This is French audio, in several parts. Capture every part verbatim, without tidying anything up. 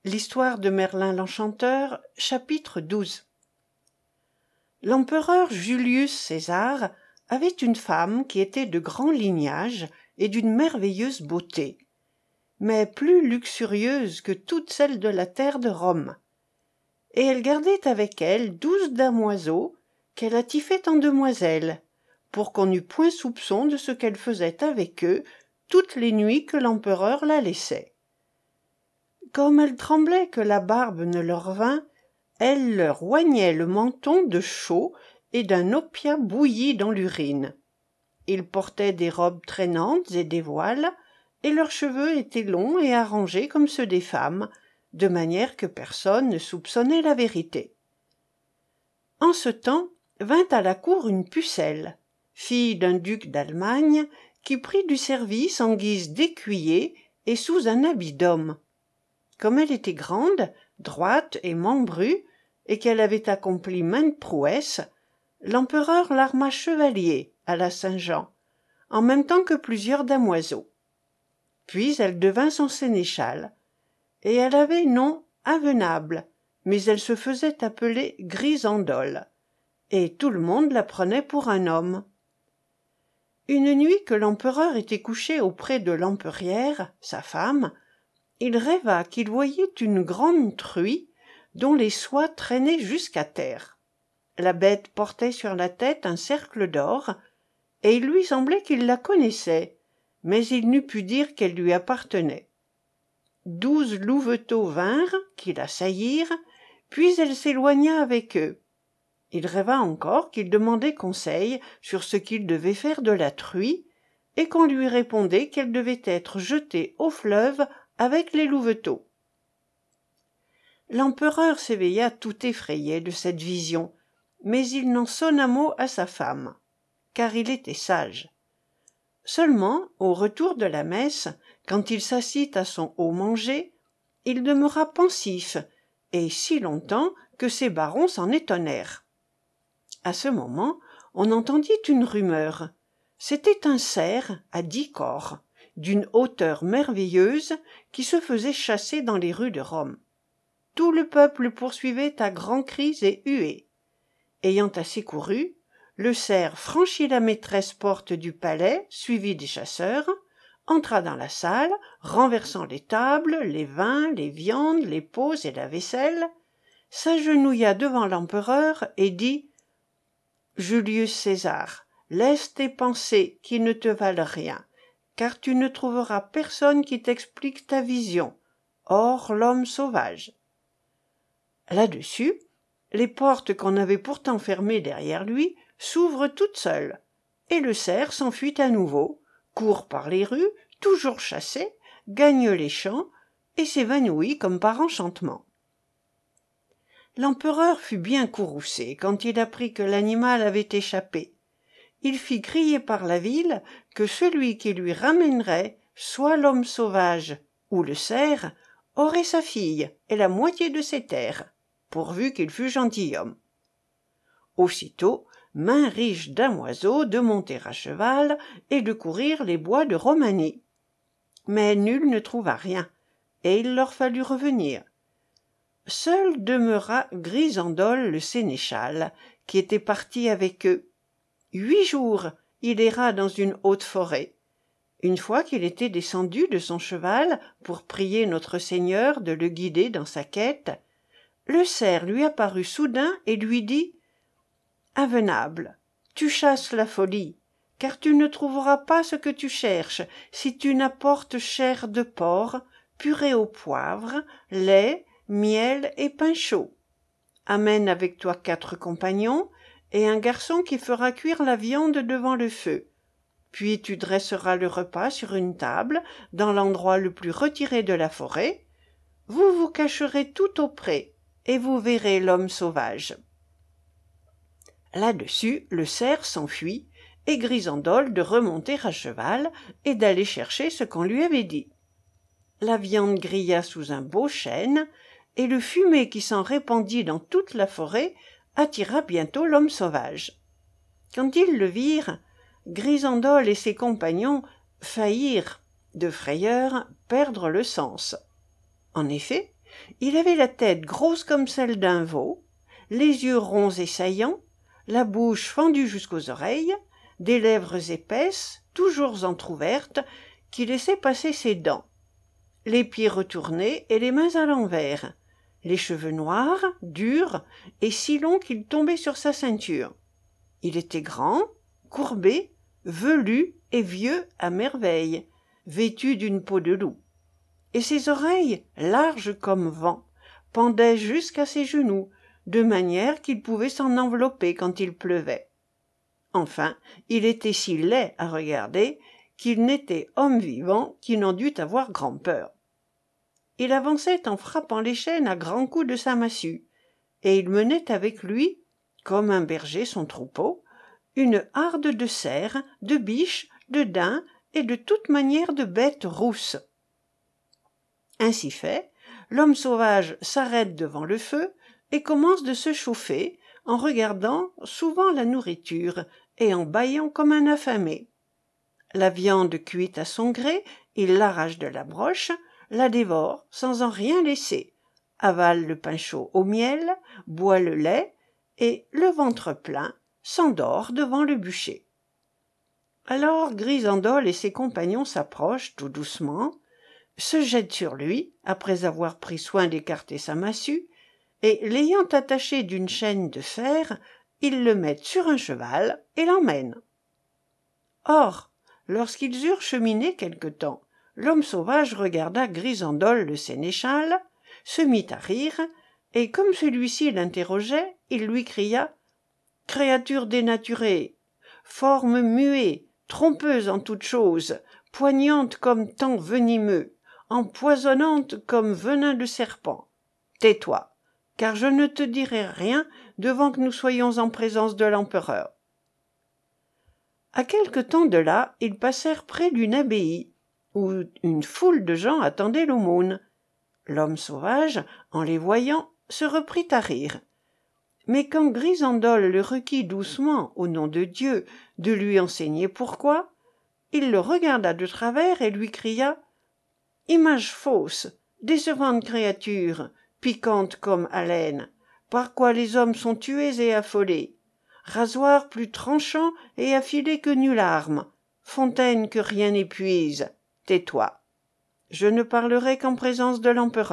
L'histoire de Merlin l'Enchanteur, chapitre douze. L'empereur Julius César avait une femme qui était de grand lignage et d'une merveilleuse beauté, mais plus luxurieuse que toutes celles de la terre de Rome. Et elle gardait avec elle douze damoiseaux qu'elle attifait en demoiselles, pour qu'on n'eût point soupçon de ce qu'elle faisait avec eux toutes les nuits que l'empereur la laissait. Comme elles tremblaient que la barbe ne leur vînt, elle leur oignait le menton de chaux et d'un opiat bouilli dans l'urine. Ils portaient des robes traînantes et des voiles, et leurs cheveux étaient longs et arrangés comme ceux des femmes, de manière que personne ne soupçonnait la vérité. En ce temps vint à la cour une pucelle, fille d'un duc d'Allemagne, qui prit du service en guise d'écuyer et sous un habit d'homme. Comme elle était grande, droite et membrue, et qu'elle avait accompli maintes prouesses, l'empereur l'arma chevalier à la Saint-Jean, en même temps que plusieurs damoiseaux. Puis elle devint son sénéchal, et elle avait nom Avenable, mais elle se faisait appeler Grisandole, et tout le monde la prenait pour un homme. Une nuit que l'empereur était couché auprès de l'empérière, sa femme, il rêva qu'il voyait une grande truie dont les soies traînaient jusqu'à terre. La bête portait sur la tête un cercle d'or, et il lui semblait qu'il la connaissait, mais il n'eût pu dire qu'elle lui appartenait. Douze louveteaux vinrent, qui la saillirent, puis elle s'éloigna avec eux. Il rêva encore qu'il demandait conseil sur ce qu'il devait faire de la truie, et qu'on lui répondait qu'elle devait être jetée au fleuve avec les louveteaux. L'empereur s'éveilla tout effrayé de cette vision, mais il n'en sonna mot à sa femme, car il était sage. Seulement, au retour de la messe, quand il s'assit à son haut manger, il demeura pensif, et si longtemps que ses barons s'en étonnèrent. À ce moment, on entendit une rumeur. C'était un cerf à dix corps, d'une hauteur merveilleuse, qui se faisait chasser dans les rues de Rome. Tout le peuple le poursuivait à grands cris et huées. Ayant assez couru, le cerf franchit la maîtresse porte du palais, suivi des chasseurs, entra dans la salle, renversant les tables, les vins, les viandes, les pots et la vaisselle, s'agenouilla devant l'empereur et dit « Julius César, laisse tes pensées qui ne te valent rien, car tu ne trouveras personne qui t'explique ta vision, hors l'homme sauvage. » Là-dessus, les portes qu'on avait pourtant fermées derrière lui s'ouvrent toutes seules, et le cerf s'enfuit à nouveau, court par les rues, toujours chassé, gagne les champs, et s'évanouit comme par enchantement. L'empereur fut bien courroucé quand il apprit que l'animal avait échappé. Il fit crier par la ville que celui qui lui ramènerait, soit l'homme sauvage ou le cerf, aurait sa fille et la moitié de ses terres, pourvu qu'il fût gentilhomme. Aussitôt, maint riche damoiseaux de monter à cheval et de courir les bois de Romanie. Mais nul ne trouva rien, et il leur fallut revenir. Seul demeura Grisandole le sénéchal, qui était parti avec eux. Huit jours il erra dans une haute forêt. Une fois qu'il était descendu de son cheval pour prier notre Seigneur de le guider dans sa quête, le cerf lui apparut soudain et lui dit « Avenable, tu chasses la folie, car tu ne trouveras pas ce que tu cherches si tu n'apportes chair de porc, purée au poivre, lait, miel et pain chaud. Amène avec toi quatre compagnons et un garçon qui fera cuire la viande devant le feu. Puis tu dresseras le repas sur une table dans l'endroit le plus retiré de la forêt. Vous vous cacherez tout auprès et vous verrez l'homme sauvage. » Là-dessus, le cerf s'enfuit, et Grisandole de remonter à cheval et d'aller chercher ce qu'on lui avait dit. La viande grilla sous un beau chêne, et le fumet qui s'en répandit dans toute la forêt attira bientôt l'homme sauvage. Quand ils le virent, Grisandole et ses compagnons faillirent, de frayeur, perdre le sens. En effet, Il avait la tête grosse comme celle d'un veau, les yeux ronds et saillants, la bouche fendue jusqu'aux oreilles, des lèvres épaisses, toujours entr'ouvertes, qui laissaient passer ses dents, les pieds retournés et les mains à l'envers, les cheveux noirs, durs et si longs qu'ils tombaient sur sa ceinture. Il était grand, courbé, velu et vieux à merveille, vêtu d'une peau de loup. Et ses oreilles, larges comme vent, pendaient jusqu'à ses genoux, de manière qu'il pouvait s'en envelopper quand il pleuvait. Enfin, il était si laid à regarder qu'il n'était homme vivant qui n'en dût avoir grand-peur. Il avançait en frappant les chênes à grands coups de sa massue, et il menait avec lui, comme un berger son troupeau, une harde de cerfs, de biches, de daims et de toute manière de bêtes rousses. Ainsi fait, l'homme sauvage s'arrête devant le feu et commence de se chauffer en regardant souvent la nourriture et en bâillant comme un affamé. La viande cuite à son gré, il l'arrache de la broche, la dévore sans en rien laisser, avale le pain chaud au miel, boit le lait et, le ventre plein, s'endort devant le bûcher. Alors Grisandol et ses compagnons s'approchent tout doucement, se jettent sur lui, après avoir pris soin d'écarter sa massue, et l'ayant attaché d'une chaîne de fer, ils le mettent sur un cheval et l'emmènent. Or, lorsqu'ils eurent cheminé quelque temps, l'homme sauvage regarda Grisandol le sénéchal, se mit à rire, et comme celui-ci l'interrogeait, il lui cria « Créature dénaturée, forme muée, trompeuse en toutes choses, poignante comme temps venimeux, empoisonnante comme venin de serpent. Tais-toi, car je ne te dirai rien devant que nous soyons en présence de l'empereur. » À quelque temps de là, ils passèrent près d'une abbaye, où une foule de gens attendaient l'aumône. L'homme sauvage, en les voyant, se reprit à rire. Mais quand Grisandol le requit doucement, au nom de Dieu, de lui enseigner pourquoi, il le regarda de travers et lui cria « Image fausse, décevante créature, piquante comme haleine, par quoi les hommes sont tués et affolés, rasoir plus tranchant et affilé que nulle arme, fontaine que rien n'épuise, tais-toi. Je ne parlerai qu'en présence de l'empereur. »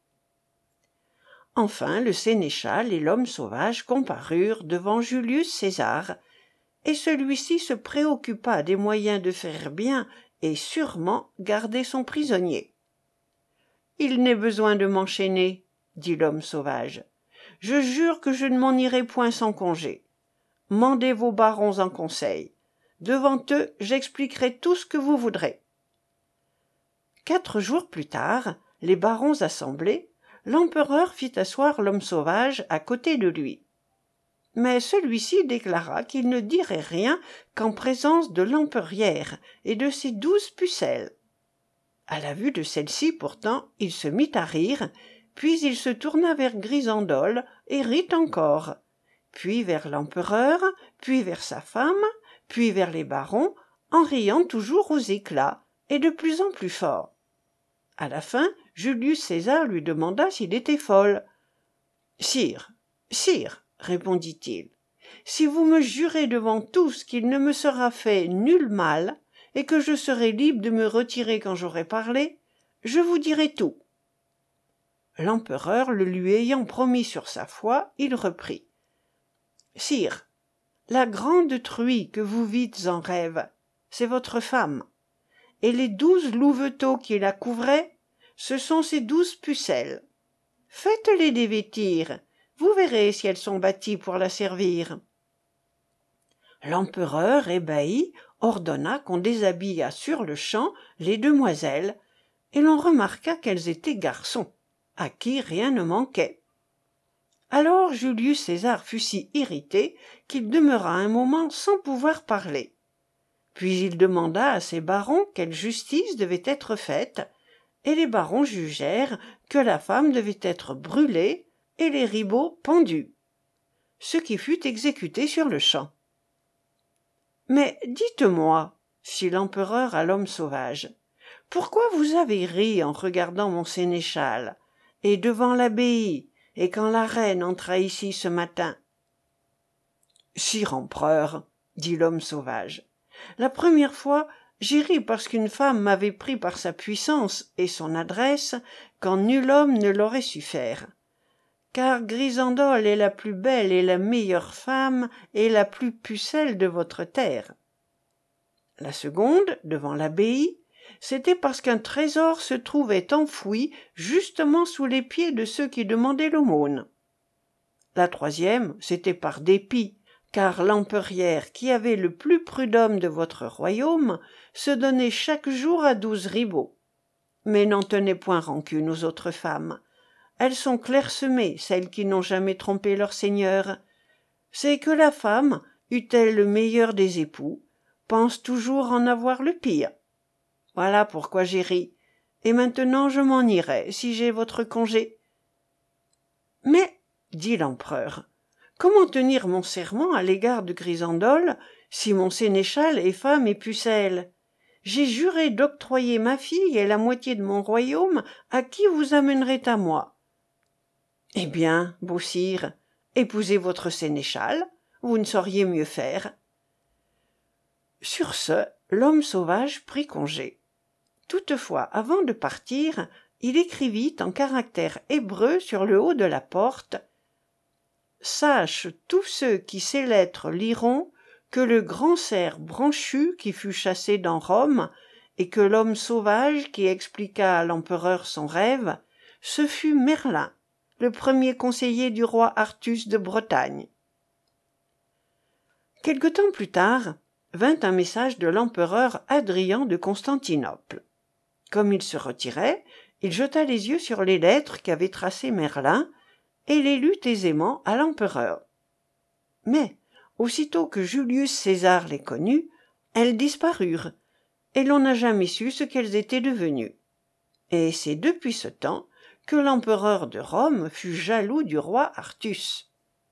Enfin le sénéchal et l'homme sauvage comparurent devant Julius César, et celui-ci se préoccupa des moyens de faire bien et sûrement garder son prisonnier. « Il n'est besoin de m'enchaîner, » dit l'homme sauvage. « Je jure que je ne m'en irai point sans congé. Mandez vos barons en conseil. Devant eux, j'expliquerai tout ce que vous voudrez. » Quatre jours plus tard, les barons assemblés, l'empereur fit asseoir l'homme sauvage à côté de lui. Mais celui-ci déclara qu'il ne dirait rien qu'en présence de l'emperrière et de ses douze pucelles. À la vue de celle-ci, pourtant, il se mit à rire, puis il se tourna vers Grisandol et rit encore, puis vers l'empereur, puis vers sa femme, puis vers les barons, en riant toujours aux éclats, et de plus en plus fort. À la fin, Julius César lui demanda s'il était folle. « Sire, sire, répondit-il, si vous me jurez devant tous qu'il ne me sera fait nul mal, et que je serai libre de me retirer quand j'aurai parlé, je vous dirai tout. » L'empereur le lui ayant promis sur sa foi, il reprit. « Sire, la grande truie que vous vites en rêve, c'est votre femme, et les douze louveteaux qui la couvraient, ce sont ses douze pucelles. Faites-les dévêtir, vous verrez si elles sont bâties pour la servir. » L'empereur, ébahi, ordonna qu'on déshabillât sur-le-champ les demoiselles, et l'on remarqua qu'elles étaient garçons, à qui rien ne manquait. Alors Julius César fut si irrité qu'il demeura un moment sans pouvoir parler. Puis il demanda à ses barons quelle justice devait être faite, et les barons jugèrent que la femme devait être brûlée et les ribauds pendus, ce qui fut exécuté sur-le-champ. « Mais dites-moi, » fit l'empereur à l'homme sauvage, « pourquoi vous avez ri en regardant mon sénéchal, et devant l'abbaye, et quand la reine entra ici ce matin. Sire empereur, dit l'homme sauvage, la première fois, j'ai ri parce qu'une femme m'avait pris par sa puissance et son adresse quand nul homme ne l'aurait su faire. Car Grisandol est la plus belle et la meilleure femme et la plus pucelle de votre terre. La seconde, devant l'abbaye, c'était parce qu'un trésor se trouvait enfoui justement sous les pieds de ceux qui demandaient l'aumône. La troisième, c'était par dépit, car l'emperrière, qui avait le plus prud'homme de votre royaume, se donnait chaque jour à douze ribots. Mais n'en tenez point rancune aux autres femmes. Elles sont clairsemées, celles qui n'ont jamais trompé leur seigneur. C'est que la femme, eût-elle le meilleur des époux, pense toujours en avoir le pire. Voilà pourquoi j'ai ri. Et maintenant je m'en irai, si j'ai votre congé. Mais, dit l'empereur, comment tenir mon serment à l'égard de Grisandol, si mon sénéchal est femme et pucelle? J'ai juré d'octroyer ma fille et la moitié de mon royaume à qui vous amènerez à moi. Eh bien, beau sire, épousez votre sénéchal, vous ne sauriez mieux faire. Sur ce, l'homme sauvage prit congé. Toutefois, avant de partir, il écrivit en caractères hébreux sur le haut de la porte « Sache tous ceux qui ces lettres liront que le grand cerf branchu qui fut chassé dans Rome et que l'homme sauvage qui expliqua à l'empereur son rêve, ce fut Merlin, le premier conseiller du roi Artus de Bretagne. » Quelque temps plus tard, vint un message de l'empereur Adrien de Constantinople. Comme il se retirait, il jeta les yeux sur les lettres qu'avait tracées Merlin et les lut aisément à l'empereur. Mais, aussitôt que Julius César les connut, elles disparurent, et l'on n'a jamais su ce qu'elles étaient devenues. Et c'est depuis ce temps que l'empereur de Rome fut jaloux du roi Artus.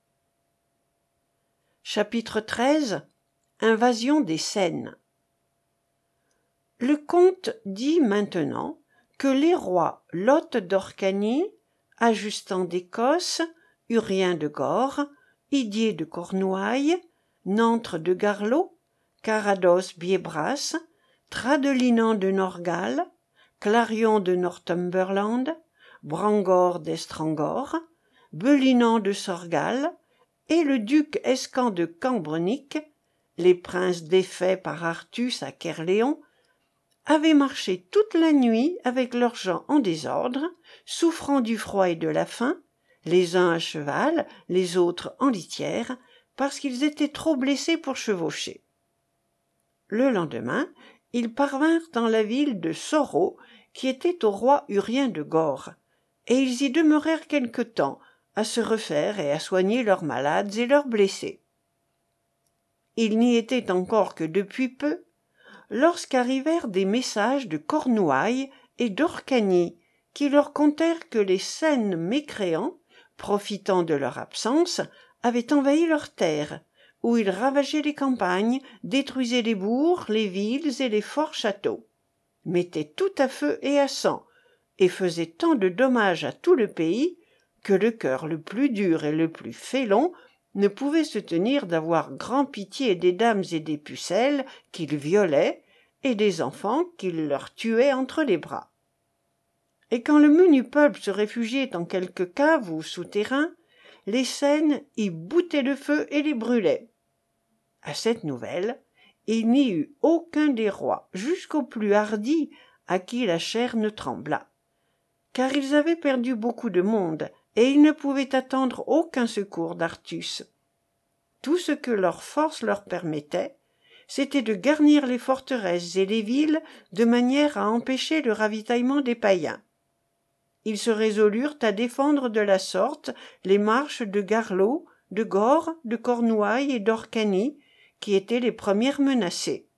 Chapitre treize. Invasion des Cènes. Le comte dit maintenant que les rois Lot d'Orcanie, Ajustan d'Écosse, Urien de Gore, Idier de Cornouailles, Nantre de Garlot, Carados Biébras, Tradelinan de Norgal, Clarion de Northumberland, Brangor d'Estrangor, Belinan de Sorgal, et le duc Escan de Cambrenic, les princes défaits par Artus à Caerléon, avaient marché toute la nuit avec leurs gens en désordre, souffrant du froid et de la faim, les uns à cheval, les autres en litière, parce qu'ils étaient trop blessés pour chevaucher. Le lendemain, ils parvinrent dans la ville de Soro, qui était au roi Urien de Gore, et ils y demeurèrent quelque temps, à se refaire et à soigner leurs malades et leurs blessés. Ils n'y étaient encore que depuis peu, lorsqu'arrivèrent des messages de Cornouailles et d'Orcanie, qui leur contèrent que les Cènes mécréants, profitant de leur absence, avaient envahi leurs terres, où ils ravageaient les campagnes, détruisaient les bourgs, les villes et les forts châteaux, mettaient tout à feu et à sang, et faisaient tant de dommages à tout le pays, que le cœur le plus dur et le plus félon ne pouvait se tenir d'avoir grand pitié des dames et des pucelles qu'ils violaient, et des enfants qu'ils leur tuaient entre les bras. Et quand le menu peuple se réfugiait en quelque cave ou souterrain, les Cènes y boutaient le feu et les brûlaient. À cette nouvelle, il n'y eut aucun des rois, jusqu'au plus hardi, à qui la chair ne trembla, car ils avaient perdu beaucoup de monde, et ils ne pouvaient attendre aucun secours d'Artus. Tout ce que leur force leur permettait, c'était de garnir les forteresses et les villes de manière à empêcher le ravitaillement des païens. Ils se résolurent à défendre de la sorte les marches de Garlot, de Gore, de Cornouailles et d'Orcanie, qui étaient les premières menacées.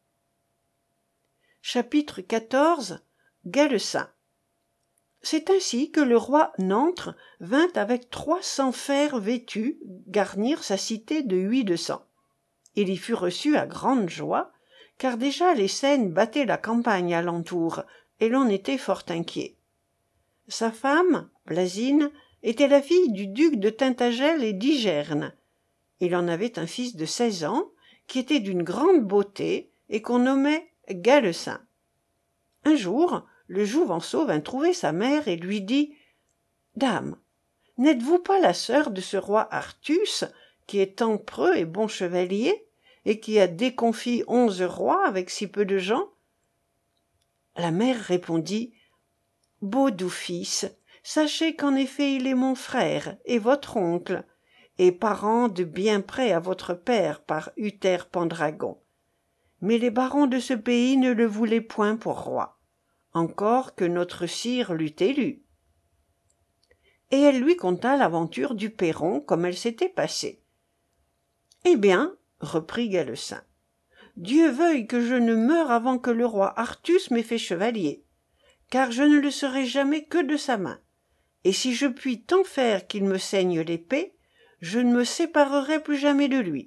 Chapitre quatorze. Gallecin. C'est ainsi que le roi Nantre vint avec trois cents fers vêtus garnir sa cité de huit de sang. Il y fut reçu à grande joie, car déjà les Cènes battaient la campagne alentour, et l'on était fort inquiet. Sa femme, Blasine, était la fille du duc de Tintagel et d'Igerne. Il en avait un fils de seize ans, qui était d'une grande beauté et qu'on nommait Galecin. Un jour, le Jouvenceau vint trouver sa mère et lui dit « Dame, n'êtes-vous pas la sœur de ce roi Artus, qui est empereux et bon chevalier, et qui a déconfit onze rois avec si peu de gens ?» La mère répondit « Beau doux fils, sachez qu'en effet il est mon frère et votre oncle, et parent de bien près à votre père par Uther Pendragon. Mais les barons de ce pays ne le voulaient point pour roi, encore que notre sire l'eût élu. » Et elle lui conta l'aventure du Perron comme elle s'était passée. « Eh bien, reprit Galecin, Dieu veuille que je ne meure avant que le roi Artus m'ait fait chevalier, car je ne le serai jamais que de sa main, et si je puis tant faire qu'il me saigne l'épée, je ne me séparerai plus jamais de lui. »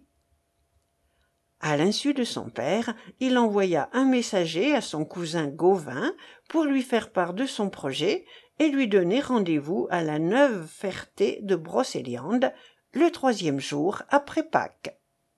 À l'insu de son père, il envoya un messager à son cousin Gauvin pour lui faire part de son projet et lui donner rendez-vous à la Neuve Ferté de Brocéliande, le troisième jour après Pâques.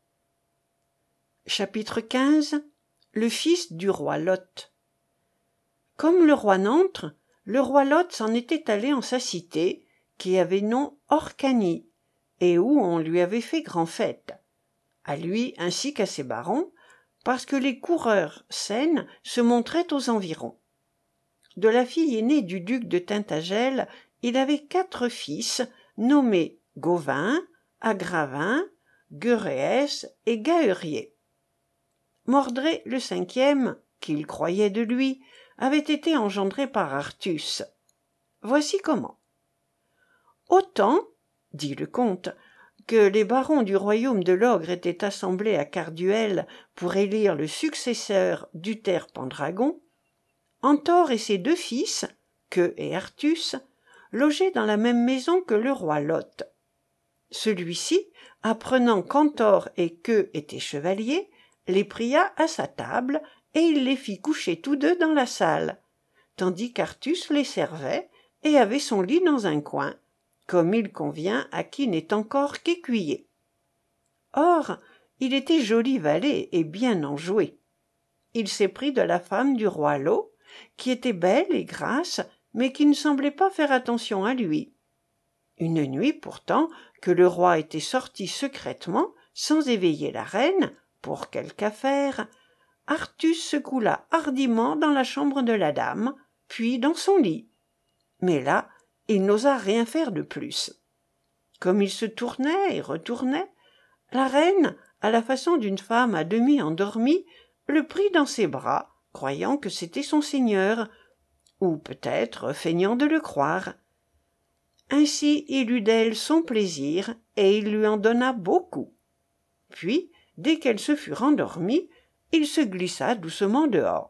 Chapitre quinze. Le fils du roi Lot. Comme le roi n'entre, le roi Lot s'en était allé en sa cité, qui avait nom Orcanie, et où on lui avait fait grand fête, à lui ainsi qu'à ses barons, parce que les coureurs saines se montraient aux environs. De la fille aînée du duc de Tintagel, il avait quatre fils, nommés Gauvin, Agravin, Gueréès et Gaërier. Mordré le cinquième, qu'il croyait de lui, avait été engendré par Artus. Voici comment. Autant, dit le comte, que les barons du royaume de l'Ogre étaient assemblés à Carduel pour élire le successeur d'Uther Pendragon, Antor et ses deux fils, Queux et Artus, logeaient dans la même maison que le roi Lot. Celui-ci, apprenant qu'Antor et Queux étaient chevaliers, les pria à sa table et il les fit coucher tous deux dans la salle, tandis qu'Artus les servait et avait son lit dans un coin, comme il convient à qui n'est encore qu'écuyer. Or, il était joli valet et bien enjoué. Il s'éprit de la femme du roi Lot, qui était belle et grasse, mais qui ne semblait pas faire attention à lui. Une nuit, pourtant, que le roi était sorti secrètement, sans éveiller la reine, pour quelque affaire, Artus se coula hardiment dans la chambre de la dame, puis dans son lit. Mais là, il n'osa rien faire de plus. Comme il se tournait et retournait, la reine, à la façon d'une femme à demi endormie, le prit dans ses bras, croyant que c'était son seigneur, ou peut-être feignant de le croire. Ainsi il eut d'elle son plaisir, et il lui en donna beaucoup. Puis, dès qu'elle se fut rendormie, il se glissa doucement dehors.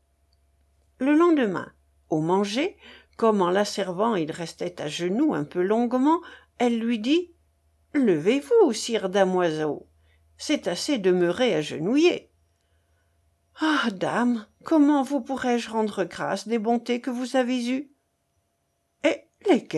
Le lendemain, au manger, comme en la servant il restait à genoux un peu longuement, elle lui dit « Levez-vous, sire damoiseau, c'est assez demeurer agenouillé. »« Ah, dame, comment vous pourrais-je rendre grâce des bontés que vous avez eues ?»« Et lesquelles ?»«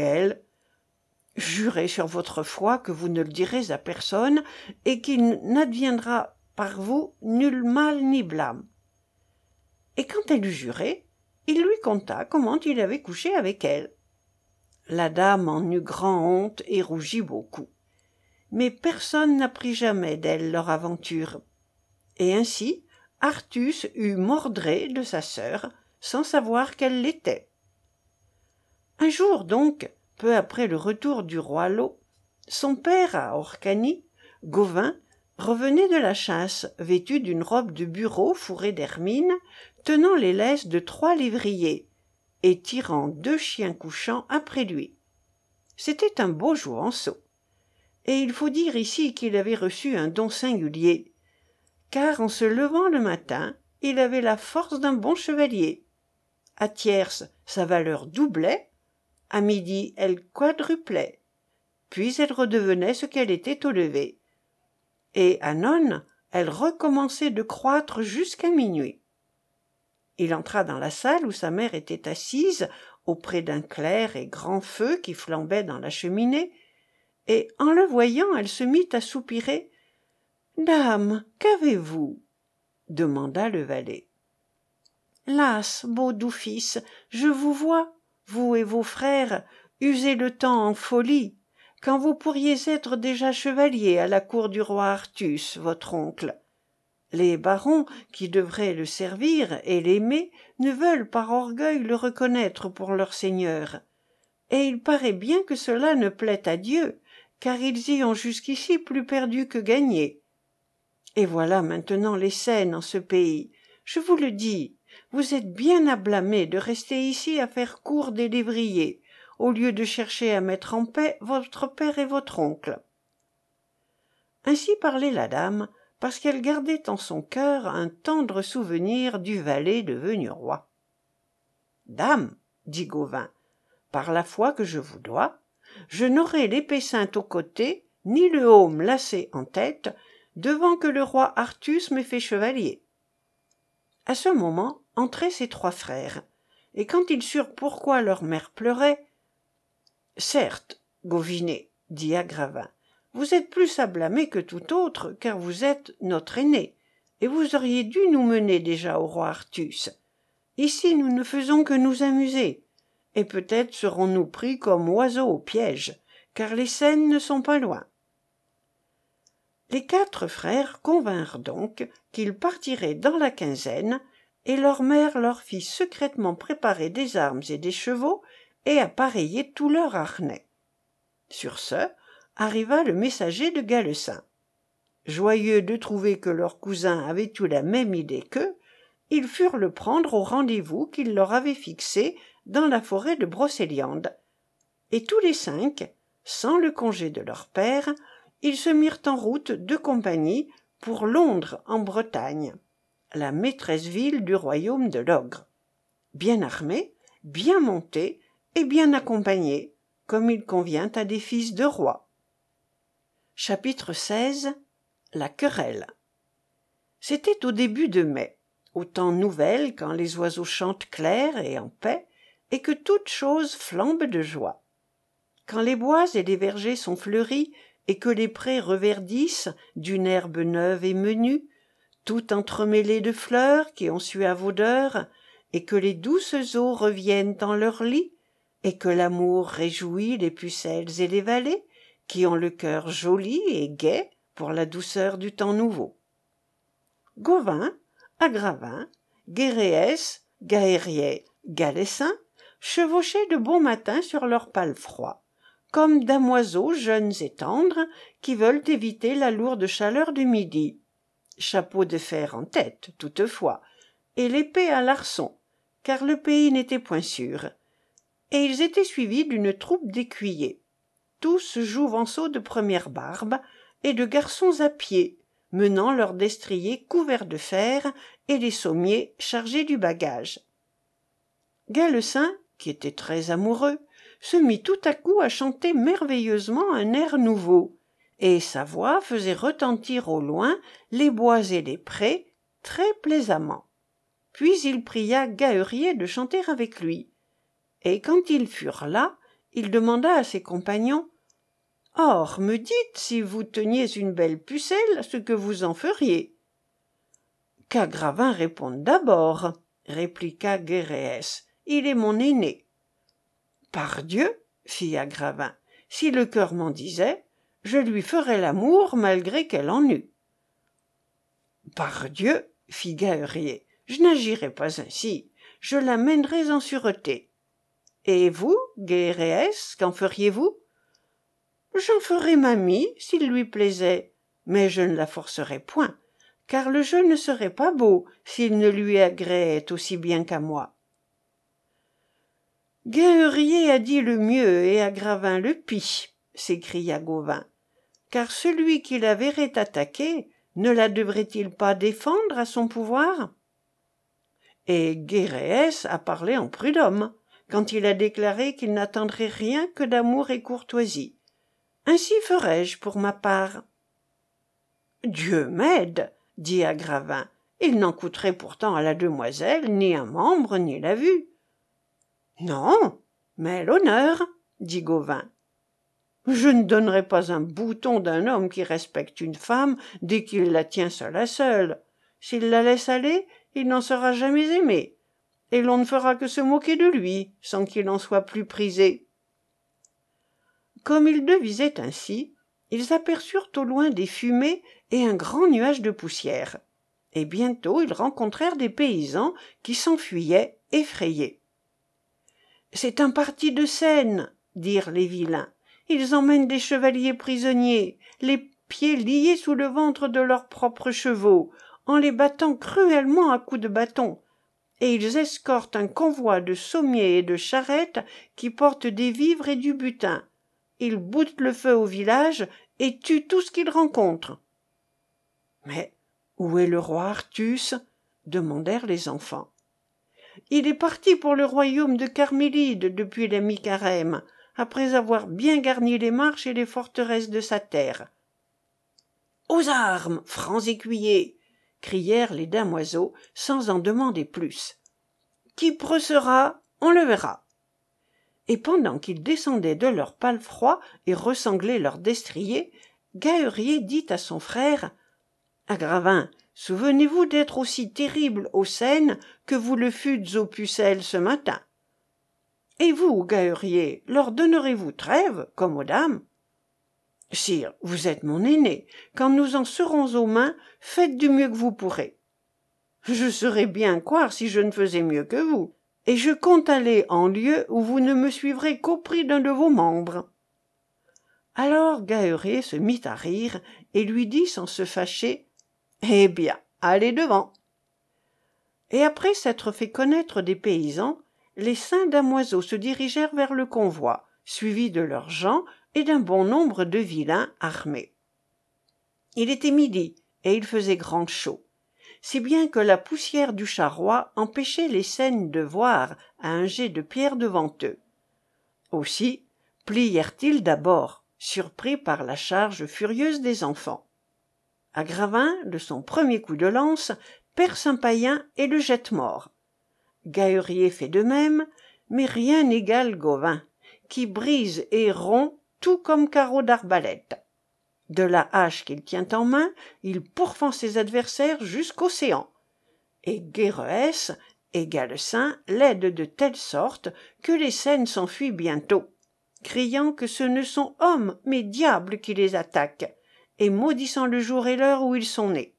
Jurez sur votre foi que vous ne le direz à personne et qu'il n'adviendra par vous nul mal ni blâme. » Et quand elle eut juré, il lui conta comment il avait couché avec elle. La dame en eut grand honte et rougit beaucoup. Mais personne n'apprit jamais d'elle leur aventure. Et ainsi, Artus eut Mordré de sa sœur, sans savoir qu'elle l'était. Un jour donc, peu après le retour du roi Lot, son père à Orcanie, Gauvin, revenait de la chasse, vêtu d'une robe de bureau fourrée d'hermine, tenant les laisses de trois lévriers, et tirant deux chiens couchants après lui. C'était un beau Jouvenceau. Et il faut dire ici qu'il avait reçu un don singulier, car en se levant le matin, il avait la force d'un bon chevalier. À tierce, sa valeur doublait, à midi, elle quadruplait, puis elle redevenait ce qu'elle était au lever. Et à none, elle recommençait de croître jusqu'à minuit. Il entra dans la salle où sa mère était assise auprès d'un clair et grand feu qui flambait dans la cheminée, et en le voyant elle se mit à soupirer. « Dame, qu'avez-vous » demanda le valet. « Las, beau doux fils, je vous vois, vous et vos frères, user le temps en folie, quand vous pourriez être déjà chevalier à la cour du roi Artus, votre oncle. Les barons, qui devraient le servir et l'aimer, ne veulent par orgueil le reconnaître pour leur seigneur. Et il paraît bien que cela ne plaît à Dieu, car ils y ont jusqu'ici plus perdu que gagné. Et voilà maintenant les scènes en ce pays. Je vous le dis, vous êtes bien à blâmer de rester ici à faire cour des lévriers, au lieu de chercher à mettre en paix votre père et votre oncle. » Ainsi parlait la dame, parce qu'elle gardait en son cœur un tendre souvenir du valet devenu roi. « Dame, dit Gauvin, par la foi que je vous dois, je n'aurai l'épée sainte au côté, ni le heaume lacé en tête, devant que le roi Artus m'ait fait chevalier. » À ce moment entraient ses trois frères, et quand ils surent pourquoi leur mère pleurait, « Certes, Gauvinet, dit Agravin, vous êtes plus à blâmer que tout autre, car vous êtes notre aîné, et vous auriez dû nous mener déjà au roi Artus. Ici nous ne faisons que nous amuser, et peut-être serons-nous pris comme oiseaux au piège, car les scènes ne sont pas loin. » Les quatre frères convinrent donc qu'ils partiraient dans la quinzaine, et leur mère leur fit secrètement préparer des armes et des chevaux, et appareiller tout leur harnais. Sur ce, arriva le messager de Gallecin. Joyeux de trouver que leur cousin avait eu la même idée qu'eux, ils furent le prendre au rendez-vous qu'il leur avait fixé dans la forêt de Brocéliande. Et tous les cinq, sans le congé de leur père, ils se mirent en route de compagnie pour Londres en Bretagne, la maîtresse ville du royaume de l'ogre, bien armés, bien montés et bien accompagnés, comme il convient à des fils de rois. Chapitre seize. La querelle. C'était au début de mai, au temps nouvel quand les oiseaux chantent clair et en paix, et que toute chose flambe de joie. Quand les bois et les vergers sont fleuris, et que les prés reverdissent d'une herbe neuve et menue, tout entremêlée de fleurs qui ont suave odeur, et que les douces eaux reviennent dans leur lit, et que l'amour réjouit les pucelles et les vallées, qui ont le cœur joli et gai pour la douceur du temps nouveau. Gauvin, Agravin, Guéréès, Gaériet, Galessin chevauchaient de bon matin sur leurs palefrois, comme damoiseaux jeunes et tendres qui veulent éviter la lourde chaleur du midi, chapeau de fer en tête toutefois, et l'épée à l'arçon, car le pays n'était point sûr, et ils étaient suivis d'une troupe d'écuyers, tous jouvenceaux de première barbe, et de garçons à pied, menant leurs destriers couverts de fer et les sommiers chargés du bagage. Gallecin, qui était très amoureux, se mit tout à coup à chanter merveilleusement un air nouveau, et sa voix faisait retentir au loin les bois et les prés très plaisamment. Puis il pria Gaériet de chanter avec lui, et quand ils furent là, il demanda à ses compagnons « Or, me dites, si vous teniez une belle pucelle, ce que vous en feriez. » « Qu'Agravin réponde d'abord, » répliqua Guéréès, « il est mon aîné. »« Pardieu, » fit Agravin, « si le cœur m'en disait, je lui ferais l'amour malgré qu'elle en eût. »« Pardieu, » fit Gaériet, « je n'agirais pas ainsi, je la mènerais en sûreté. »« Et vous, Guéréès, qu'en feriez-vous ?»« J'en ferais mamie, s'il lui plaisait, mais je ne la forcerais point, car le jeu ne serait pas beau s'il ne lui agréait aussi bien qu'à moi. » « Guéériet a dit le mieux et Agravin le pis, » s'écria Gauvin, « car celui qui la verrait attaquer, ne la devrait-il pas défendre à son pouvoir? Et Guéréès a parlé en prud'homme, quand il a déclaré qu'il n'attendrait rien que d'amour et courtoisie. Ainsi ferai-je pour ma part. »« Dieu m'aide, » dit Agravin, « il n'en coûterait pourtant à la demoiselle ni un membre ni la vue. » « Non, mais l'honneur, dit Gauvin. Je ne donnerai pas un bouton d'un homme qui respecte une femme dès qu'il la tient seule à seule. S'il la laisse aller, il n'en sera jamais aimé, et l'on ne fera que se moquer de lui, sans qu'il en soit plus prisé. Comme ils devisaient ainsi, ils aperçurent au loin des fumées et un grand nuage de poussière, et bientôt ils rencontrèrent des paysans qui s'enfuyaient effrayés. « C'est un parti de scène, dirent les vilains. Ils emmènent des chevaliers prisonniers, les pieds liés sous le ventre de leurs propres chevaux, en les battant cruellement à coups de bâton, et ils escortent un convoi de sommiers et de charrettes qui portent des vivres et du butin. Ils boutent le feu au village et tuent tout ce qu'ils rencontrent. » « Mais où est le roi Artus ?» demandèrent les enfants. « Il est parti pour le royaume de Carmélide depuis la mi-carême, après avoir bien garni les marches et les forteresses de sa terre. »« Aux armes, francs écuyers !» crièrent les damoiseaux sans en demander plus. « Qui pressera, on le verra. » Et pendant qu'ils descendaient de leur palefroid et ressanglaient leurs destriers, Gaërier dit à son frère « Agravin, souvenez-vous d'être aussi terrible aux scènes que vous le fûtes aux pucelles ce matin. Et vous, Gaërier, leur donnerez-vous trêve, comme aux dames ? Sire, vous êtes mon aîné. Quand nous en serons aux mains, faites du mieux que vous pourrez. Je saurais bien croire si je ne faisais mieux que vous, et je compte aller en lieu où vous ne me suivrez qu'au prix d'un de vos membres. » Alors Gaërier se mit à rire et lui dit sans se fâcher « Eh bien, allez devant !» Et après s'être fait connaître des paysans, les cinq damoiseaux se dirigèrent vers le convoi, suivis de leurs gens et d'un bon nombre de vilains armés. Il était midi et il faisait grand chaud, si bien que la poussière du charroi empêchait les scènes de voir à un jet de pierre devant eux. Aussi plièrent-ils d'abord, surpris par la charge furieuse des enfants. Agravin, de son premier coup de lance, perce un païen et le jette mort. Gaërier fait de même, mais rien n'égale Gauvin, qui brise et rompt tout comme carreau d'arbalète. De la hache qu'il tient en main, il pourfend ses adversaires jusqu'au séant. Et Guérehès et Galecin l'aident de telle sorte que les scènes s'enfuient bientôt, criant que ce ne sont hommes mais diables qui les attaquent, et maudissant le jour et l'heure où ils sont nés.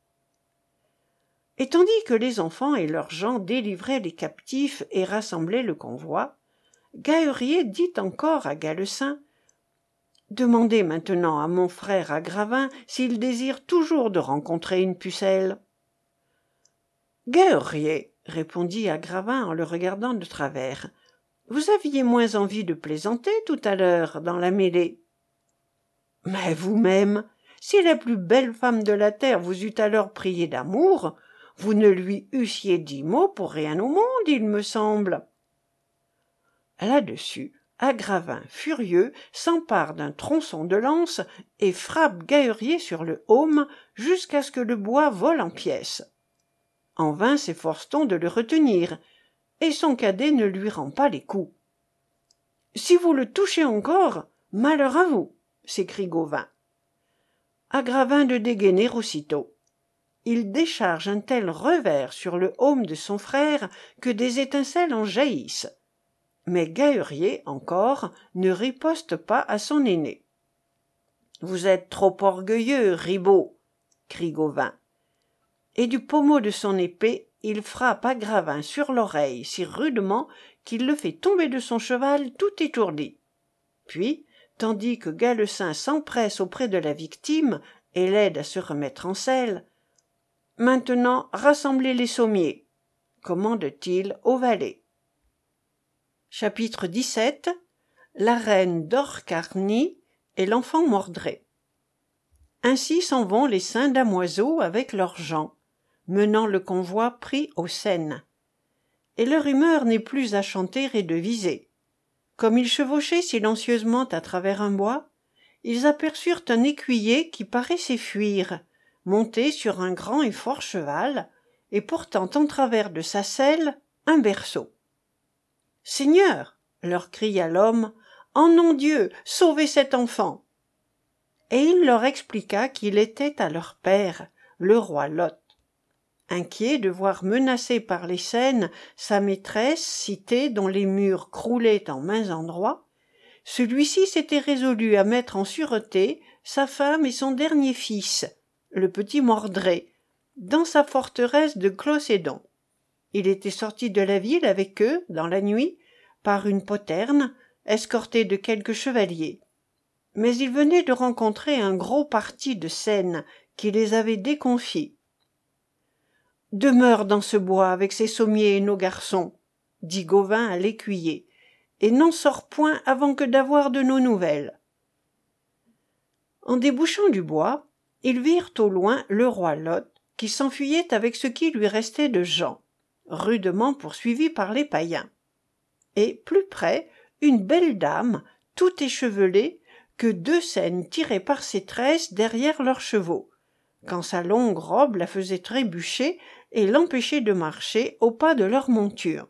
Et tandis que les enfants et leurs gens délivraient les captifs et rassemblaient le convoi, Gaërier dit encore à Galecin « Demandez maintenant à mon frère Agravin s'il désire toujours de rencontrer une pucelle. »« Gaërier, répondit Agravin en le regardant de travers, vous aviez moins envie de plaisanter tout à l'heure dans la mêlée. »« Mais vous-même, si la plus belle femme de la terre vous eût alors prié d'amour, vous ne lui eussiez dit mot pour rien au monde, il me semble. » Là-dessus, Agravin, furieux, s'empare d'un tronçon de lance et frappe Gaërier sur le aume jusqu'à ce que le bois vole en pièces. En vain s'efforce-t-on de le retenir, et son cadet ne lui rend pas les coups. « Si vous le touchez encore, malheur à vous !» s'écrie Gauvin. Agravin de dégainer aussitôt. Il décharge un tel revers sur le aume de son frère que des étincelles en jaillissent. Mais Gaërier, encore, ne riposte pas à son aîné. « Vous êtes trop orgueilleux, ribot !» crie Gauvin. Et du pommeau de son épée, il frappe Agravin sur l'oreille si rudement qu'il le fait tomber de son cheval tout étourdi. Puis, tandis que Galecin s'empresse auprès de la victime et l'aide à se remettre en selle, « Maintenant, rassemblez les sommiers !» commande-t-il aux valets. Chapitre dix-sept. La reine d'Orcarnie et l'enfant Mordred. Ainsi s'en vont les cinq damoiseaux avec leurs gens, menant le convoi pris aux scènes. Et leur humeur n'est plus à chanter et de viser. Comme ils chevauchaient silencieusement à travers un bois, ils aperçurent un écuyer qui paraissait fuir, monté sur un grand et fort cheval, et portant en travers de sa selle un berceau. « Seigneur, leur cria l'homme, en nom Dieu, sauvez cet enfant. » Et il leur expliqua qu'il était à leur père, le roi Lot. Inquiet de voir menacée par les Cènes sa maîtresse, cité dont les murs croulaient en maint endroits, celui-ci s'était résolu à mettre en sûreté sa femme et son dernier fils, le petit Mordré, dans sa forteresse de Clocédon. Il était sorti de la ville avec eux, dans la nuit, par une poterne, escorté de quelques chevaliers. Mais il venait de rencontrer un gros parti de Cènes qui les avait déconfiés. « Demeure dans ce bois avec ces sommiers et nos garçons, » dit Gauvin à l'écuyer, « et n'en sors point avant que d'avoir de nos nouvelles. » En débouchant du bois, ils virent au loin le roi Lot, qui s'enfuyait avec ce qui lui restait de gens, rudement poursuivi par les païens. Et, plus près, une belle dame, tout échevelée, que deux Cènes tiraient par ses tresses derrière leurs chevaux, quand sa longue robe la faisait trébucher et l'empêchait de marcher au pas de leur monture.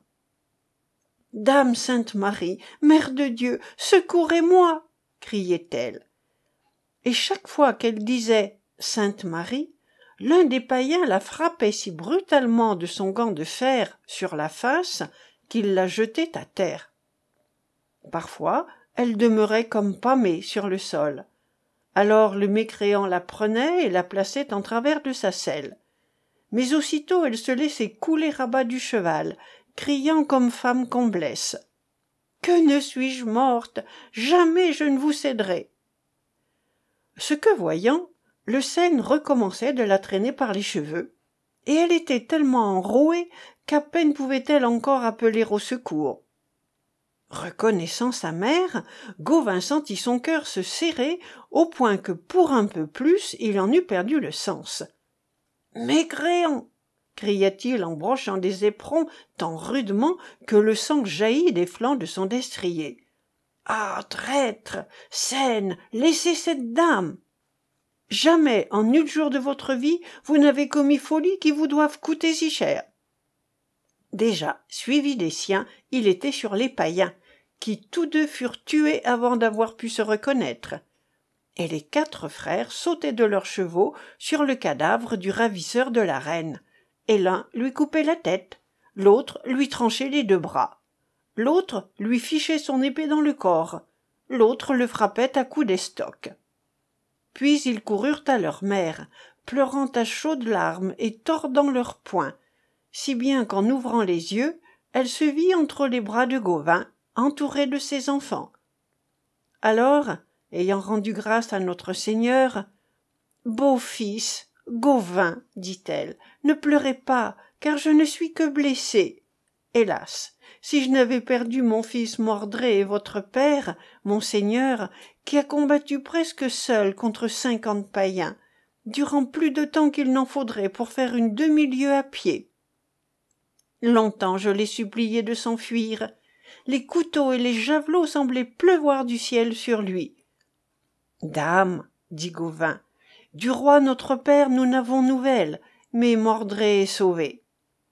« Dame Sainte Marie, Mère de Dieu, secourez-moi » criait-elle. Et chaque fois qu'elle disait « Sainte Marie », l'un des païens la frappait si brutalement de son gant de fer sur la face qu'il la jetait à terre. Parfois, elle demeurait comme pâmée sur le sol. Alors le mécréant la prenait et la plaçait en travers de sa selle. Mais aussitôt elle se laissait couler à bas du cheval, criant comme femme qu'on blesse. « Que ne suis-je morte? Jamais je ne vous céderai !» Ce que voyant, le Cène recommençait de la traîner par les cheveux, et elle était tellement enrouée qu'à peine pouvait-elle encore appeler au secours. Reconnaissant sa mère, Gauvin sentit son cœur se serrer au point que pour un peu plus il en eût perdu le sens. « Mécréant !» cria-t-il en brochant des éperons tant rudement que le sang jaillit des flancs de son destrier. « Ah, traître! Cène, laissez cette dame! Jamais, en nul jour de votre vie, vous n'avez commis folie qui vous doive coûter si cher. » Déjà, suivi des siens, il était sur les païens, qui tous deux furent tués avant d'avoir pu se reconnaître. Et les quatre frères sautaient de leurs chevaux sur le cadavre du ravisseur de la reine, et l'un lui coupait la tête, l'autre lui tranchait les deux bras, l'autre lui fichait son épée dans le corps, l'autre le frappait à coups d'estoc. Puis ils coururent à leur mère, pleurant à chaudes larmes et tordant leurs poings, si bien qu'en ouvrant les yeux, elle se vit entre les bras de Gauvin, entourée de ses enfants. Alors, ayant rendu grâce à notre Seigneur, « Beau fils, Gauvin, dit-elle, ne pleurez pas, car je ne suis que blessée. Hélas, si je n'avais perdu mon fils Mordré et votre père, mon Seigneur, qui a combattu presque seul contre cinquante païens, durant plus de temps qu'il n'en faudrait pour faire une demi-lieue à pied. Longtemps je l'ai supplié de s'enfuir. Les couteaux et les javelots semblaient pleuvoir du ciel sur lui. « Dame, dit Gauvin, du roi notre père nous n'avons nouvelle, mais Mordré est sauvé. »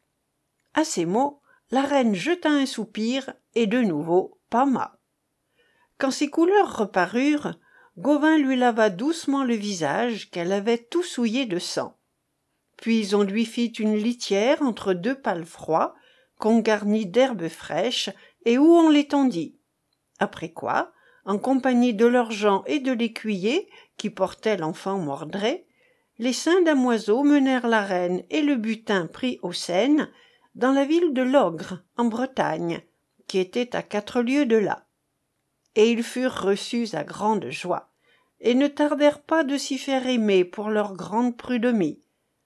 À ces mots, la reine jeta un soupir et de nouveau pâma. Quand ses couleurs reparurent, Gauvin lui lava doucement le visage qu'elle avait tout souillé de sang. Puis on lui fit une litière entre deux pales froids qu'on garnit d'herbes fraîches et où on l'étendit. Après quoi, en compagnie de leurs gens et de l'écuyer qui portait l'enfant Mordré, les saints damoiseaux menèrent la reine et le butin pris aux Cènes dans la ville de Logres, en Bretagne, qui était à quatre lieues de là. Et ils furent reçus à grande joie, et ne tardèrent pas de s'y faire aimer pour leur grande prud'homie.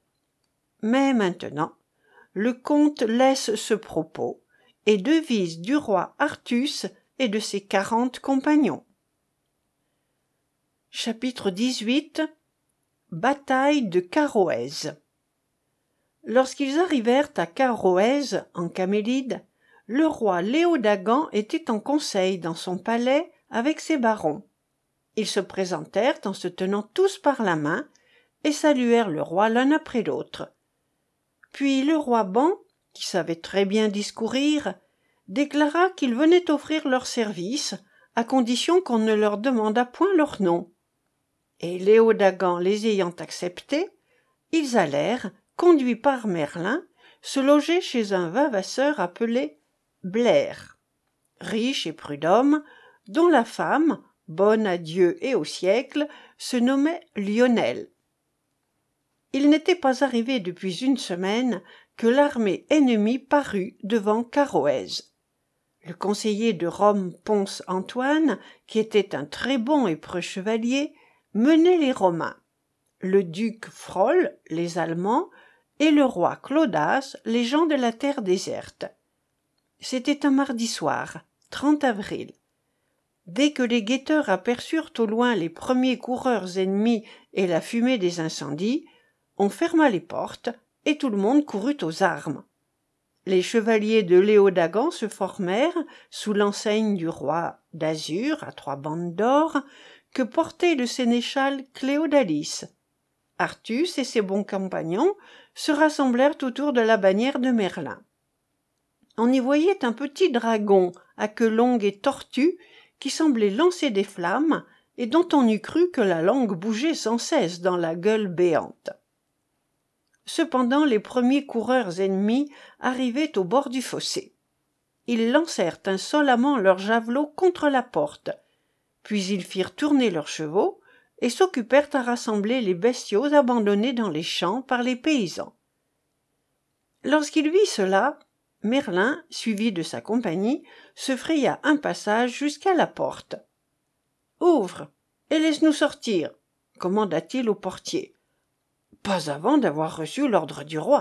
Mais maintenant, le conte laisse ce propos, et devise du roi Artus et de ses quarante compagnons. Chapitre dix-huit. Bataille de Caroèse. Lorsqu'ils arrivèrent à Caroèse, en Camélide, le roi Léodagan était en conseil dans son palais avec ses barons. Ils se présentèrent en se tenant tous par la main et saluèrent le roi l'un après l'autre. Puis le roi Ban, qui savait très bien discourir, déclara qu'il venait offrir leur service, à condition qu'on ne leur demandât point leur nom. Et Léodagan les ayant acceptés, ils allèrent, conduits par Merlin, se loger chez un vavasseur appelé Blaire, riche et prud'homme, dont la femme, bonne à Dieu et au siècle, se nommait Lionelle. Il n'était pas arrivé depuis une semaine que l'armée ennemie parut devant Caroèse. Le conseiller de Rome Ponce Antoine, qui était un très bon et preux chevalier, menait les Romains, le duc Frol, les Allemands, et le roi Claudas, les gens de la terre déserte. C'était un mardi soir, trente avril. Dès que les guetteurs aperçurent au loin les premiers coureurs ennemis et la fumée des incendies, on ferma les portes et tout le monde courut aux armes. Les chevaliers de Léodagan se formèrent sous l'enseigne du roi d'Azur à trois bandes d'or que portait le sénéchal Cléodalis. Artus et ses bons compagnons se rassemblèrent autour de la bannière de Merlin. On y voyait un petit dragon à queue longue et tortue qui semblait lancer des flammes et dont on eût cru que la langue bougeait sans cesse dans la gueule béante. Cependant les premiers coureurs ennemis arrivaient au bord du fossé. Ils lancèrent insolemment leurs javelots contre la porte, puis ils firent tourner leurs chevaux et s'occupèrent à rassembler les bestiaux abandonnés dans les champs par les paysans. Lorsqu'il vit cela, Merlin, suivi de sa compagnie, se fraya un passage jusqu'à la porte. « Ouvre et laisse-nous sortir » commanda-t-il au portier. « Pas avant d'avoir reçu l'ordre du roi. »«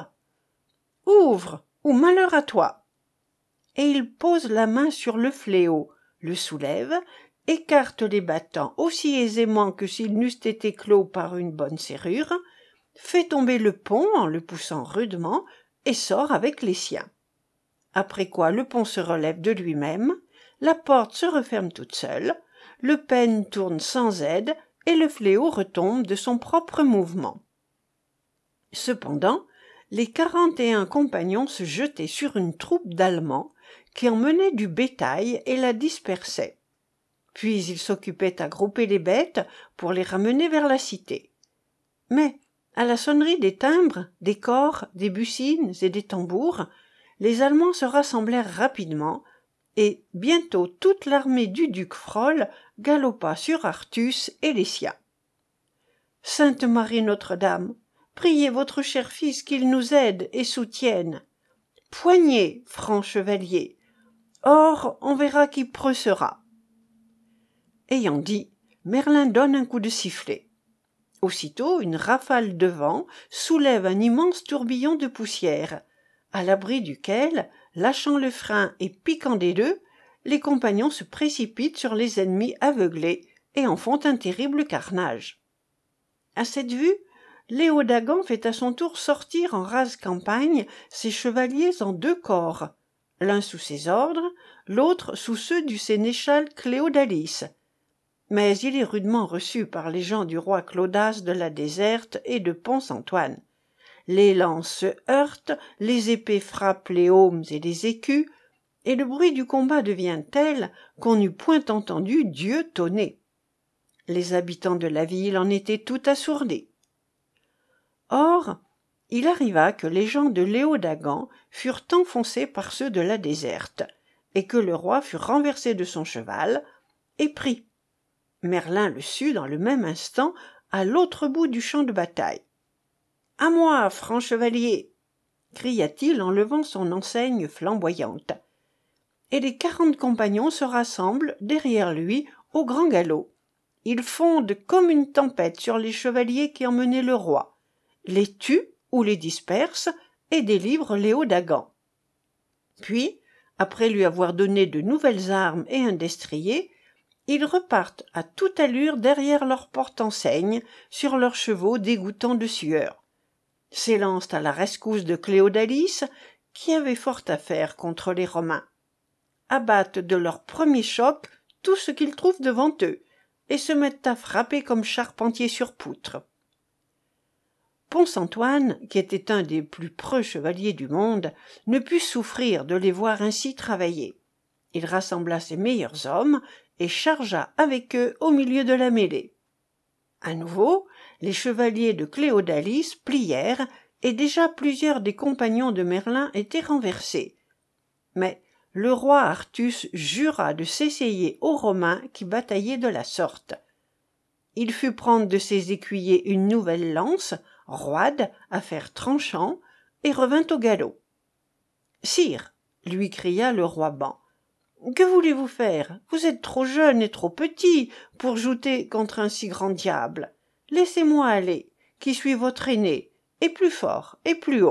Ouvre, ou malheur à toi !» Et il pose la main sur le fléau, le soulève, écarte les battants aussi aisément que s'ils n'eussent été clos par une bonne serrure, fait tomber le pont en le poussant rudement et sort avec les siens. Après quoi le pont se relève de lui-même, la porte se referme toute seule, le peigne tourne sans aide et le fléau retombe de son propre mouvement. Cependant, les quarante et un compagnons se jetaient sur une troupe d'Allemands qui emmenaient du bétail et la dispersaient. Puis ils s'occupaient à grouper les bêtes pour les ramener vers la cité. Mais, à la sonnerie des timbres, des cors, des buccines et des tambours, les Allemands se rassemblèrent rapidement, et bientôt toute l'armée du duc Frol galopa sur Artus et les siens. « Sainte Marie Notre-Dame, priez votre cher fils qu'il nous aide et soutienne. Poignez, francs chevaliers, or on verra qui preux sera. » Ayant dit, Merlin donne un coup de sifflet. Aussitôt, une rafale de vent soulève un immense tourbillon de poussière, à l'abri duquel, lâchant le frein et piquant des deux, les compagnons se précipitent sur les ennemis aveuglés et en font un terrible carnage. À cette vue, Léodagan fait à son tour sortir en rase campagne ses chevaliers en deux corps, l'un sous ses ordres, l'autre sous ceux du sénéchal Cléodalis. Mais il est rudement reçu par les gens du roi Claudas de la Déserte et de Ponce Antoine. Les lances se heurtent, les épées frappent les aumes et les écus, et le bruit du combat devient tel qu'on n'eût point entendu Dieu tonner. Les habitants de la ville en étaient tout assourdis. Or, il arriva que les gens de Léodagan furent enfoncés par ceux de la Déserte, et que le roi fut renversé de son cheval et pris. Merlin le sut dans le même instant à l'autre bout du champ de bataille. « À moi, franc chevalier !» cria-t-il en levant son enseigne flamboyante. Et les quarante compagnons se rassemblent derrière lui au grand galop. Ils fondent comme une tempête sur les chevaliers qui emmenaient le roi, les tuent ou les dispersent et délivrent Léodagan. Puis, après lui avoir donné de nouvelles armes et un destrier, ils repartent à toute allure derrière leur porte-enseigne sur leurs chevaux dégoûtants de sueur, s'élancent à la rescousse de Cléodalis, qui avait fort à faire contre les Romains, abattent de leur premier choc tout ce qu'ils trouvent devant eux, et se mettent à frapper comme charpentiers sur poutre. Pons-Antoine, qui était un des plus preux chevaliers du monde, ne put souffrir de les voir ainsi travailler. Il rassembla ses meilleurs hommes et chargea avec eux au milieu de la mêlée. À nouveau, les chevaliers de Cléodalis plièrent, et déjà plusieurs des compagnons de Merlin étaient renversés. Mais le roi Artus jura de s'essayer aux Romains qui bataillaient de la sorte. Il fit prendre de ses écuyers une nouvelle lance, roide, à fer tranchant, et revint au galop. « Sire, lui cria le roi Ban, que voulez-vous faire? Vous êtes trop jeune et trop petit pour jouter contre un si grand diable. Laissez-moi aller, qui suis votre aîné, et plus fort, et plus haut. »«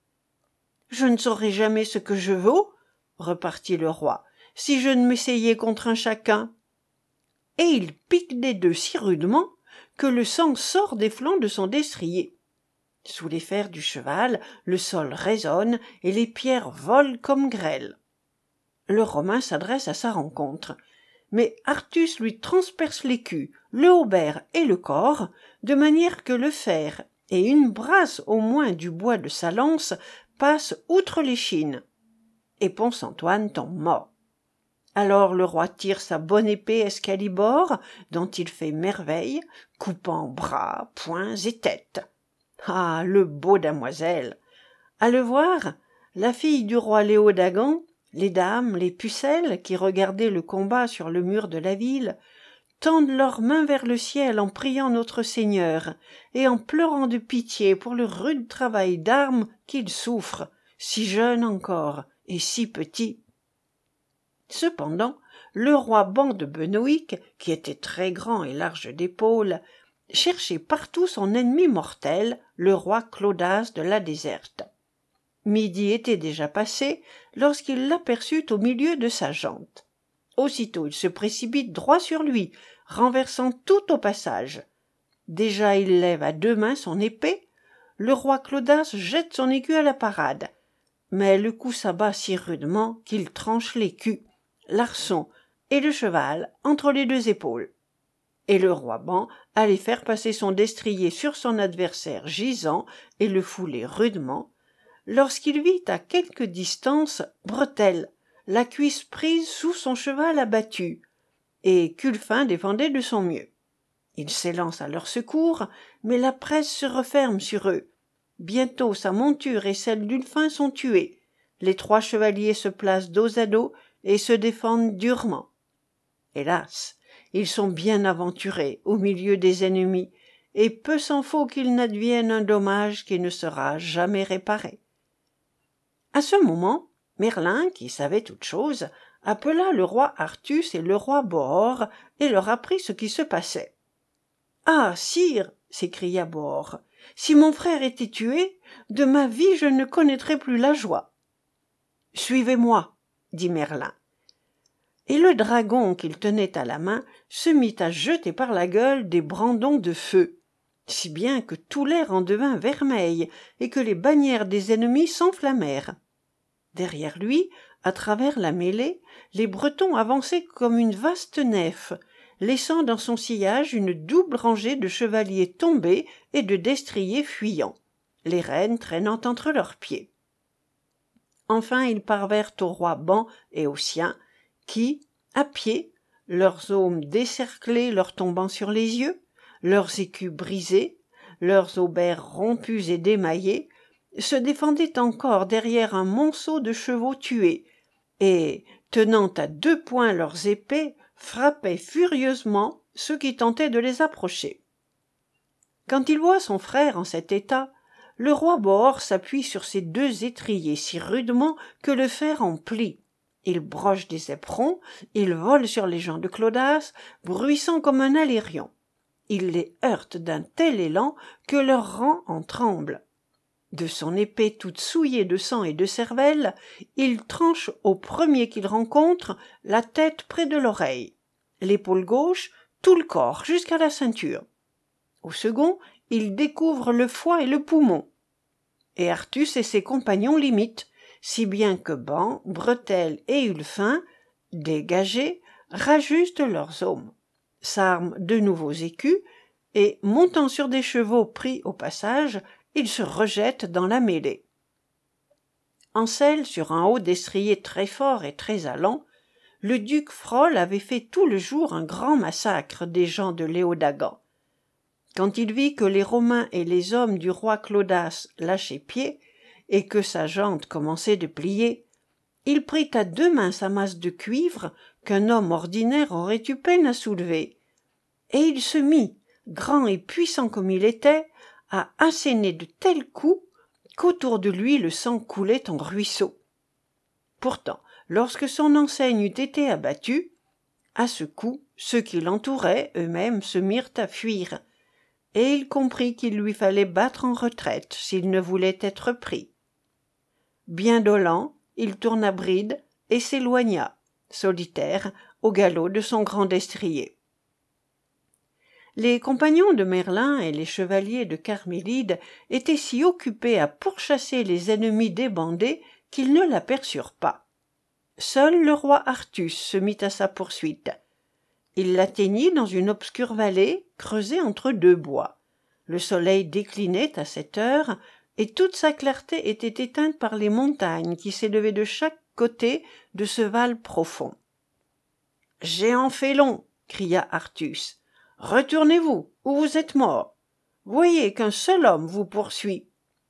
Je ne saurai jamais ce que je vaux, repartit le roi, si je ne m'essayais contre un chacun. » Et il pique des deux si rudement que le sang sort des flancs de son destrier. Sous les fers du cheval, le sol résonne et les pierres volent comme grêle. Le Romain s'adresse à sa rencontre, mais Artus lui transperce l'écu, le haubert et le corps, de manière que le fer et une brasse au moins du bois de sa lance passent outre l'échine. Et Pons-Antoine tombe mort. Alors le roi tire sa bonne épée Excalibur, dont il fait merveille, coupant bras, poings et têtes. Ah, le beau damoiselle! À le voir, la fille du roi Léodagan, les dames, les pucelles, qui regardaient le combat sur le mur de la ville, tendent leurs mains vers le ciel en priant notre Seigneur, et en pleurant de pitié pour le rude travail d'armes qu'il souffre, si jeune encore, et si petit. Cependant, le roi Ban de Benoïc, qui était très grand et large d'épaules, cherchait partout son ennemi mortel, le roi Clodas de la Déserte. Midi était déjà passé lorsqu'il l'aperçut au milieu de sa gente. Aussitôt il se précipite droit sur lui, renversant tout au passage. Déjà il lève à deux mains son épée, le roi Clodas jette son écu à la parade, mais le coup s'abat si rudement qu'il tranche l'écu, l'arçon et le cheval entre les deux épaules. Et le roi Ban allait faire passer son destrier sur son adversaire gisant et le fouler rudement, lorsqu'il vit à quelque distance Bretelle, la cuisse prise sous son cheval abattu, et qu'Ulfin défendait de son mieux. Il s'élance à leur secours, mais la presse se referme sur eux. Bientôt sa monture et celle d'Ulfin sont tuées. Les trois chevaliers se placent dos à dos et se défendent durement. Hélas, ils sont bien aventurés au milieu des ennemis, et peu s'en faut qu'il n'advienne un dommage qui ne sera jamais réparé. À ce moment, Merlin, qui savait toutes choses, appela le roi Artus et le roi Bohor et leur apprit ce qui se passait. « Ah, sire, s'écria Bohor, si mon frère était tué, de ma vie je ne connaîtrais plus la joie. »« Suivez-moi, dit Merlin. » Et le dragon qu'il tenait à la main se mit à jeter par la gueule des brandons de feu, si bien que tout l'air en devint vermeil et que les bannières des ennemis s'enflammèrent. Derrière lui, à travers la mêlée, les Bretons avançaient comme une vaste nef, laissant dans son sillage une double rangée de chevaliers tombés et de destriers fuyants, les rênes traînant entre leurs pieds. Enfin ils parvinrent au roi Ban et aux siens, qui, à pied, leurs aumes décerclés leur tombant sur les yeux, leurs écus brisés, leurs haubers rompus et démaillés, se défendaient encore derrière un monceau de chevaux tués, et, tenant à deux poings leurs épées, frappaient furieusement ceux qui tentaient de les approcher. Quand il voit son frère en cet état, le roi Bohor s'appuie sur ses deux étriers si rudement que le fer en plie. Il broche des éperons, il vole sur les gens de Clodas, bruissant comme un alérion. Il les heurte d'un tel élan que leur rang en tremble. De son épée toute souillée de sang et de cervelle, il tranche au premier qu'il rencontre la tête près de l'oreille, l'épaule gauche, tout le corps jusqu'à la ceinture. Au second, il découvre le foie et le poumon. Et Artus et ses compagnons l'imitent, si bien que Ban, Bretelle et Ulfin, dégagés, rajustent leurs aumes, s'arment de nouveaux écus et, montant sur des chevaux pris au passage, ils se rejettent dans la mêlée. En selle, sur un haut destrier très fort et très allant, le duc Frol avait fait tout le jour un grand massacre des gens de Léodagan. Quand il vit que les Romains et les hommes du roi Clodas lâchaient pied, et que sa jante commençait de plier, il prit à deux mains sa masse de cuivre qu'un homme ordinaire aurait eu peine à soulever, et il se mit, grand et puissant comme il était, à asséner de tels coups qu'autour de lui le sang coulait en ruisseaux. Pourtant, lorsque son enseigne eut été abattue, à ce coup, ceux qui l'entouraient eux-mêmes se mirent à fuir, et il comprit qu'il lui fallait battre en retraite s'il ne voulait être pris. Bien dolent, il tourna bride et s'éloigna, solitaire, au galop de son grand destrier. Les compagnons de Merlin et les chevaliers de Carmélide étaient si occupés à pourchasser les ennemis débandés qu'ils ne l'aperçurent pas. Seul le roi Artus se mit à sa poursuite. Il l'atteignit dans une obscure vallée creusée entre deux bois. Le soleil déclinait à cette heure, et toute sa clarté était éteinte par les montagnes qui s'élevaient de chaque côté de ce val profond. « Géant félon !» cria Artus. « Retournez-vous, ou vous êtes mort. Voyez qu'un seul homme vous poursuit. »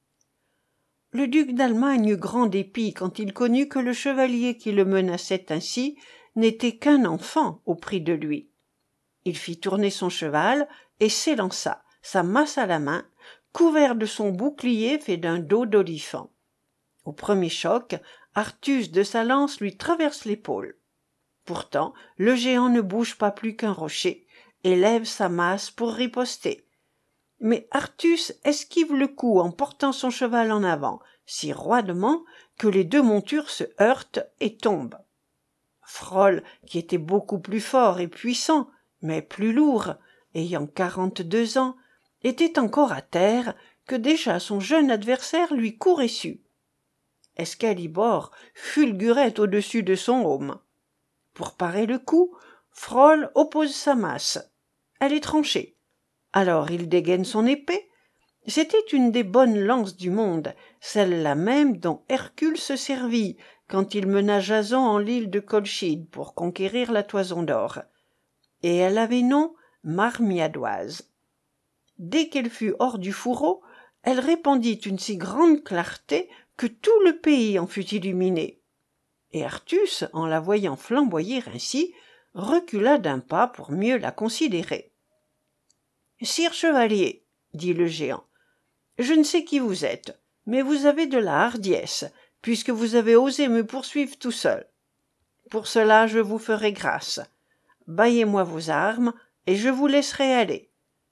Le duc d'Allemagne eut grand dépit quand il connut que le chevalier qui le menaçait ainsi n'était qu'un enfant au prix de lui. Il fit tourner son cheval et s'élança, sa masse à la main, couvert de son bouclier fait d'un dos d'olifant. Au premier choc, Artus de sa lance lui traverse l'épaule. Pourtant, le géant ne bouge pas plus qu'un rocher et lève sa masse pour riposter. Mais Artus esquive le coup en portant son cheval en avant, si roidement que les deux montures se heurtent et tombent. Frol, qui était beaucoup plus fort et puissant, mais plus lourd, ayant quarante-deux ans, était encore à terre que déjà son jeune adversaire lui courait su. Excalibor fulgurait au-dessus de son aume. Pour parer le coup, Frol oppose sa masse. Elle est tranchée. Alors il dégaine son épée. C'était une des bonnes lances du monde, celle-là même dont Hercule se servit quand il mena Jason en l'île de Colchide pour conquérir la Toison d'Or. Et elle avait nom marmiadoise. Dès qu'elle fut hors du fourreau, elle répandit une si grande clarté que tout le pays en fut illuminé. Et Artus, en la voyant flamboyer ainsi, recula d'un pas pour mieux la considérer. « Sire chevalier, dit le géant, je ne sais qui vous êtes, mais vous avez de la hardiesse, puisque vous avez osé me poursuivre tout seul. Pour cela je vous ferai grâce. Baillez-moi vos armes, et je vous laisserai aller. »«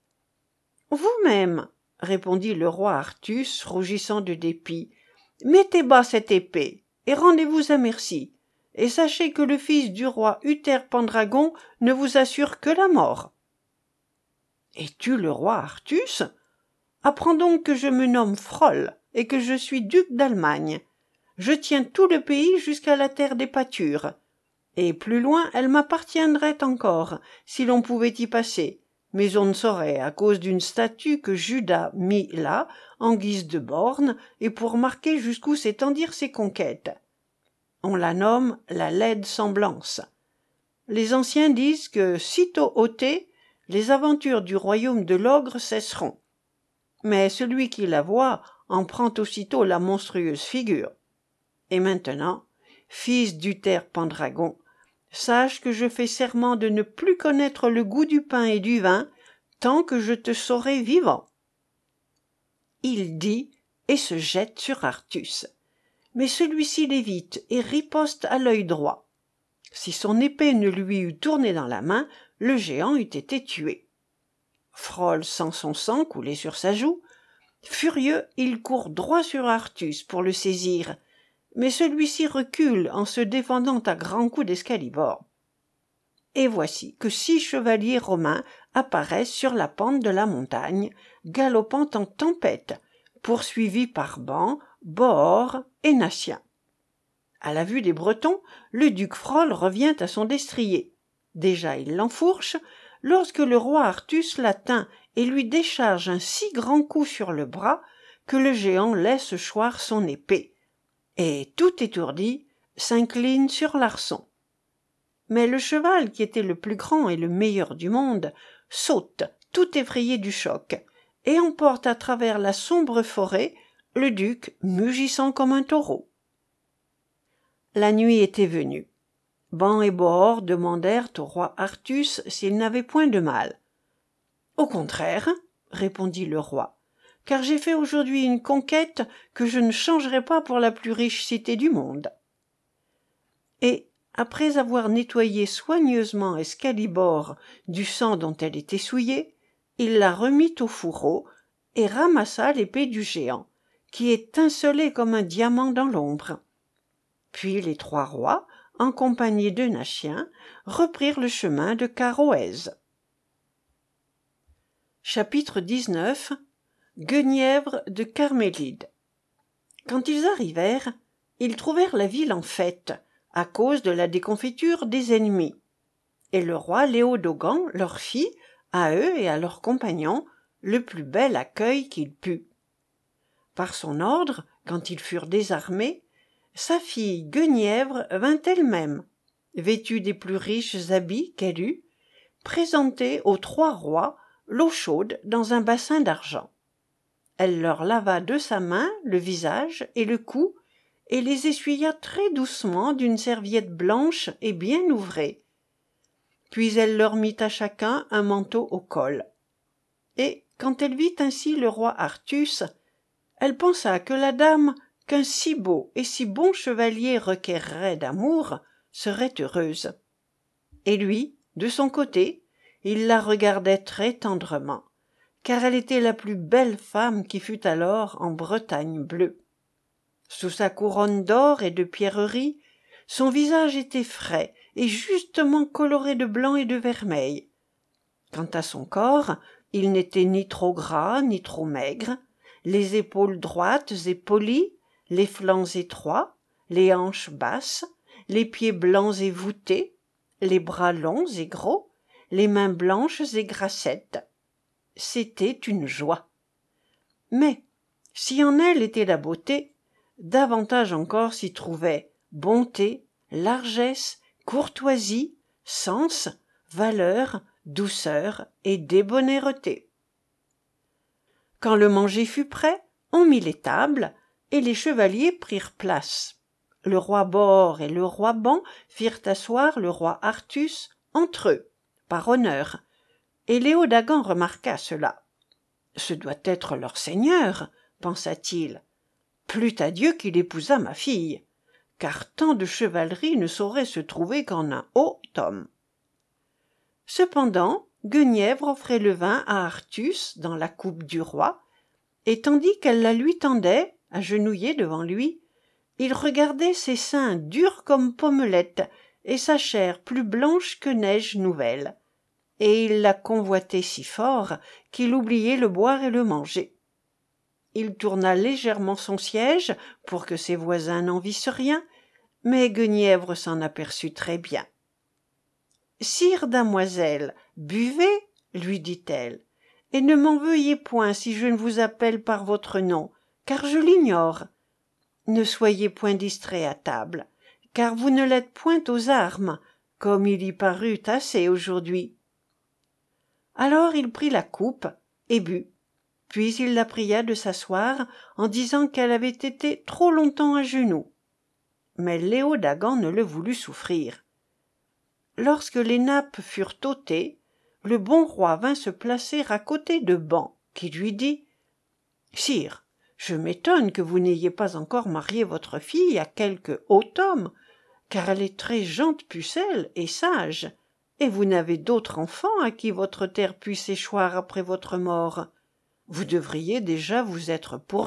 Vous-même, répondit le roi Artus, rougissant de dépit, mettez bas cette épée, et rendez-vous à merci, et sachez que le fils du roi Uther Pendragon ne vous assure que la mort. »« Es-tu le roi Artus ? Apprends donc que je me nomme Frol, et que je suis duc d'Allemagne. Je tiens tout le pays jusqu'à la terre des pâtures. Et plus loin, elle m'appartiendrait encore, si l'on pouvait y passer, mais on ne saurait à cause d'une statue que Judas mit là, en guise de borne, et pour marquer jusqu'où s'étendirent ses conquêtes. On la nomme la laide semblance. Les anciens disent que, sitôt ôtée, les aventures du royaume de l'ogre cesseront. Mais celui qui la voit en prend aussitôt la monstrueuse figure. Et maintenant, fils d'Uther Pendragon, sache que je fais serment de ne plus connaître le goût du pain et du vin tant que je te saurai vivant. » Il dit et se jette sur Artus. Mais celui-ci l'évite et riposte à l'œil droit. Si son épée ne lui eût tourné dans la main, le géant eût été tué. Frol sent son sang couler sur sa joue. Furieux, il court droit sur Artus pour le saisir, mais celui-ci recule en se défendant à grands coups d'Excalibur. Et voici que six chevaliers romains apparaissent sur la pente de la montagne, galopant en tempête, poursuivis par Ban, Bohor et Natien. À la vue des Bretons, le duc Frol revient à son destrier. Déjà il l'enfourche, lorsque le roi Artus l'atteint et lui décharge un si grand coup sur le bras que le géant laisse choir son épée, et, tout étourdi, s'incline sur l'arçon. Mais le cheval, qui était le plus grand et le meilleur du monde, saute, tout effrayé du choc, et emporte à travers la sombre forêt le duc mugissant comme un taureau. La nuit était venue. Ban et Bohor demandèrent au roi Artus s'il n'avait point de mal. « Au contraire, répondit le roi, car j'ai fait aujourd'hui une conquête que je ne changerai pas pour la plus riche cité du monde. » Et, après avoir nettoyé soigneusement Excalibur du sang dont elle était souillée, il la remit au fourreau et ramassa l'épée du géant, qui étincelait comme un diamant dans l'ombre. Puis les trois rois, en compagnie de Nachien, reprirent le chemin de Caroèse. Chapitre dix-neuf. Guenièvre de Carmélide. Quand ils arrivèrent, ils trouvèrent la ville en fête, à cause de la déconfiture des ennemis. Et le roi Léodogan leur fit, à eux et à leurs compagnons, le plus bel accueil qu'il put. Par son ordre, quand ils furent désarmés, sa fille Guenièvre vint elle-même, vêtue des plus riches habits qu'elle eut, présenter aux trois rois l'eau chaude dans un bassin d'argent. Elle leur lava de sa main le visage et le cou, et les essuya très doucement d'une serviette blanche et bien ouvrée. Puis elle leur mit à chacun un manteau au col. Et, quand elle vit ainsi le roi Artus, elle pensa que la dame qu'un si beau et si bon chevalier requerrait d'amour serait heureuse. Et lui, de son côté, il la regardait très tendrement, car elle était la plus belle femme qui fût alors en Bretagne bleue. Sous sa couronne d'or et de pierreries, son visage était frais et justement coloré de blanc et de vermeil. Quant à son corps, il n'était ni trop gras ni trop maigre, les épaules droites et polies, les flancs étroits, les hanches basses, les pieds blancs et voûtés, les bras longs et gros, les mains blanches et grassettes. C'était une joie. Mais, si en elle était la beauté, davantage encore s'y trouvait bonté, largesse, courtoisie, sens, valeur, douceur et débonnaireté. Quand le manger fut prêt, on mit les tables, et les chevaliers prirent place. Le roi Bohor et le roi Ban firent asseoir le roi Artus entre eux, par honneur, et Léodagan remarqua cela. « Ce doit être leur seigneur, pensa-t-il. Plût à Dieu qu'il épousât ma fille, car tant de chevalerie ne saurait se trouver qu'en un haut homme. » Cependant, Guenièvre offrait le vin à Artus dans la coupe du roi, et tandis qu'elle la lui tendait, agenouillée devant lui, il regardait ses seins durs comme pommelettes et sa chair plus blanche que neige nouvelle, et il la convoitait si fort qu'il oubliait le boire et le manger. Il tourna légèrement son siège pour que ses voisins n'en vissent rien, mais Guenièvre s'en aperçut très bien. « Sire damoiselle, buvez, lui dit-elle, et ne m'en veuillez point si je ne vous appelle par votre nom, car je l'ignore. Ne soyez point distrait à table, car vous ne l'êtes point aux armes, comme il y parut assez aujourd'hui. » Alors il prit la coupe et but, puis il la pria de s'asseoir en disant qu'elle avait été trop longtemps à genoux. Mais Léodagan ne le voulut souffrir. Lorsque les nappes furent ôtées, le bon roi vint se placer à côté de Ban, qui lui dit « Sire, je m'étonne que vous n'ayez pas encore marié votre fille à quelque haut homme, car elle est très gente pucelle et sage, et vous n'avez d'autre enfant à qui votre terre puisse échoir après votre mort. Vous devriez déjà vous être pourvu. »«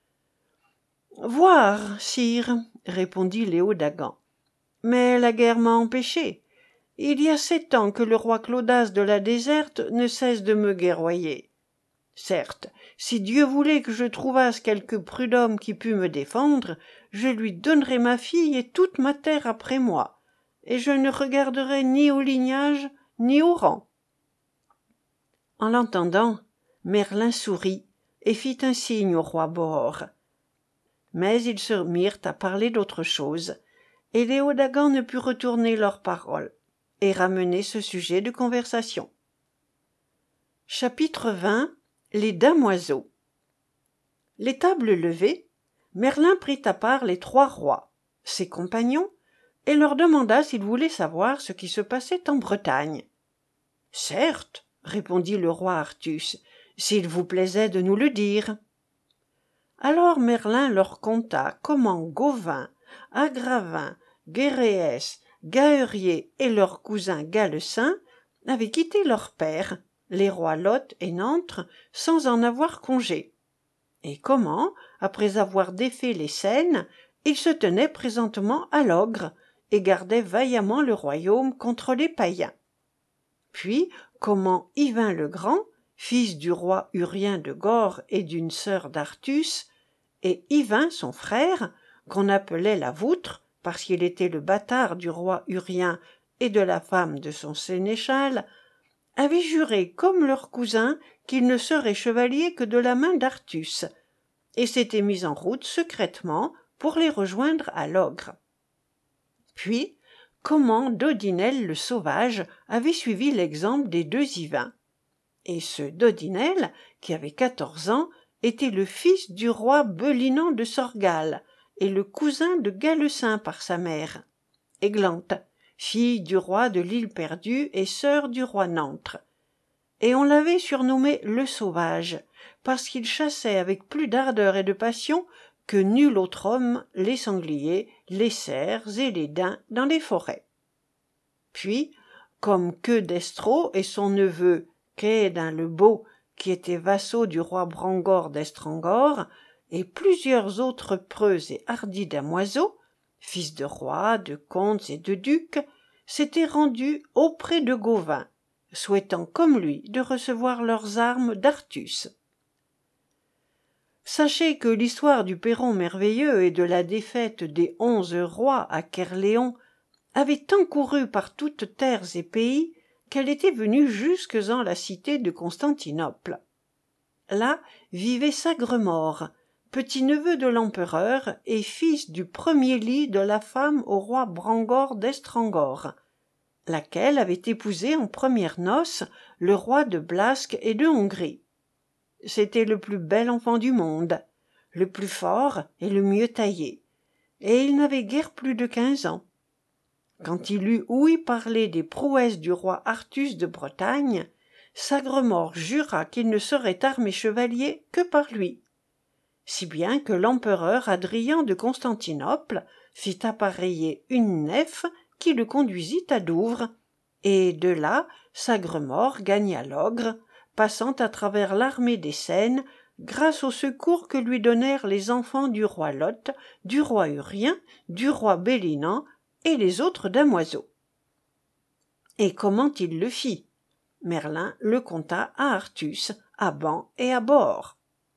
Voir, sire, répondit Léodagan, mais la guerre m'a empêché. Il y a sept ans que le roi Clodas de la Déserte ne cesse de me guerroyer. Certes, si Dieu voulait que je trouvasse quelque prud'homme qui pût me défendre, je lui donnerais ma fille et toute ma terre après moi, et je ne regarderais ni au lignage ni au rang. » En l'entendant, Merlin sourit et fit un signe au roi Bohor. Mais ils se mirent à parler d'autre chose, et les Odagans ne purent retourner leurs paroles et ramener ce sujet de conversation. Chapitre vingt. Les damoiseaux. Les tables levées, Merlin prit à part les trois rois, ses compagnons, et leur demanda s'ils voulaient savoir ce qui se passait en Bretagne. « Certes, répondit le roi Artus, s'il vous plaisait de nous le dire. » Alors Merlin leur conta comment Gauvin, Agravin, Guéréès, Gaërier et leur cousin Gallecin avaient quitté leur père, les rois Lot et Nantes, sans en avoir congé, et comment, après avoir défait les Seines, ils se tenaient présentement à l'Ogre et gardaient vaillamment le royaume contre les païens. Puis comment Yvain le Grand, fils du roi Urien de Gorre et d'une sœur d'Artus, et Yvain son frère, qu'on appelait la Voutre, parce qu'il était le bâtard du roi Urien et de la femme de son sénéchal, avaient juré comme leur cousin qu'ils ne seraient chevaliers que de la main d'Artus, et s'étaient mis en route secrètement pour les rejoindre à l'Ogre. Puis, comment Dodinel le sauvage avait suivi l'exemple des deux Yvains. Et ce Dodinel, qui avait quatorze ans, était le fils du roi Belinan de Sorgall et le cousin de Gallecin par sa mère, Églante, fille du roi de l'île perdue et sœur du roi Nantre. Et on l'avait surnommé le Sauvage, parce qu'il chassait avec plus d'ardeur et de passion que nul autre homme les sangliers, les cerfs et les daims dans les forêts. Puis, comme Queue d'Estro et son neveu Quédin le Beau, qui étaient vassaux du roi Brangor d'Estrangor, et plusieurs autres preux et hardis damoiseaux, fils de rois, de comtes et de ducs, s'étaient rendus auprès de Gauvin, souhaitant comme lui de recevoir leurs armes d'Artus. Sachez que l'histoire du Perron merveilleux et de la défaite des onze rois à Caerléon avait tant couru par toutes terres et pays qu'elle était venue jusque en la cité de Constantinople. Là vivait Sagremort, petit-neveu de l'empereur et fils du premier lit de la femme au roi Brangor d'Estrangor, laquelle avait épousé en premières noces le roi de Blasque et de Hongrie. C'était le plus bel enfant du monde, le plus fort et le mieux taillé, et il n'avait guère plus de quinze ans. Quand il eut ouï parler des prouesses du roi Artus de Bretagne, Sagremort jura qu'il ne serait armé chevalier que par lui, si bien que l'empereur Adrien de Constantinople fit appareiller une nef qui le conduisit à Douvres, et de là Sagremort gagna l'Ogre, passant à travers l'armée des Seines grâce au secours que lui donnèrent les enfants du roi Lot, du roi Urien, du roi Belinan et les autres damoiseaux. Et comment il le fit? Merlin le conta à Artus, à Ban et à Bohor.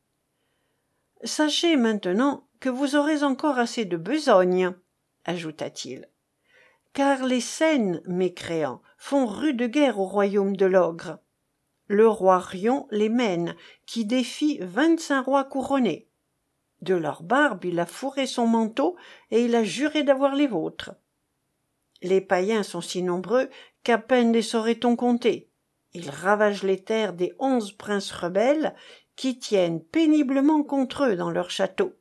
Sachez maintenant que vous aurez encore assez de besogne, ajouta-t-il, car les Seines, mécréants, font rude guerre au royaume de l'Ogre. Le roi Rion les mène, qui défie vingt-cinq rois couronnés. De leur barbe il a fourré son manteau et il a juré d'avoir les vôtres. Les païens sont si nombreux qu'à peine les saurait-on compter. Ils ravagent les terres des onze princes rebelles qui tiennent péniblement contre eux dans leur château.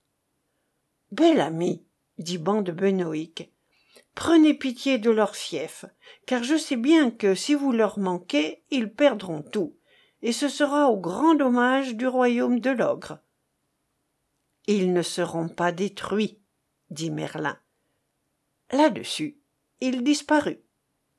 « Bel ami, dit Ban de Benoïc, prenez pitié de leur fief, car je sais bien que si vous leur manquez, ils perdront tout, et ce sera au grand dommage du royaume de l'Ogre. »« Ils ne seront pas détruits, dit Merlin. Là-dessus, il disparut.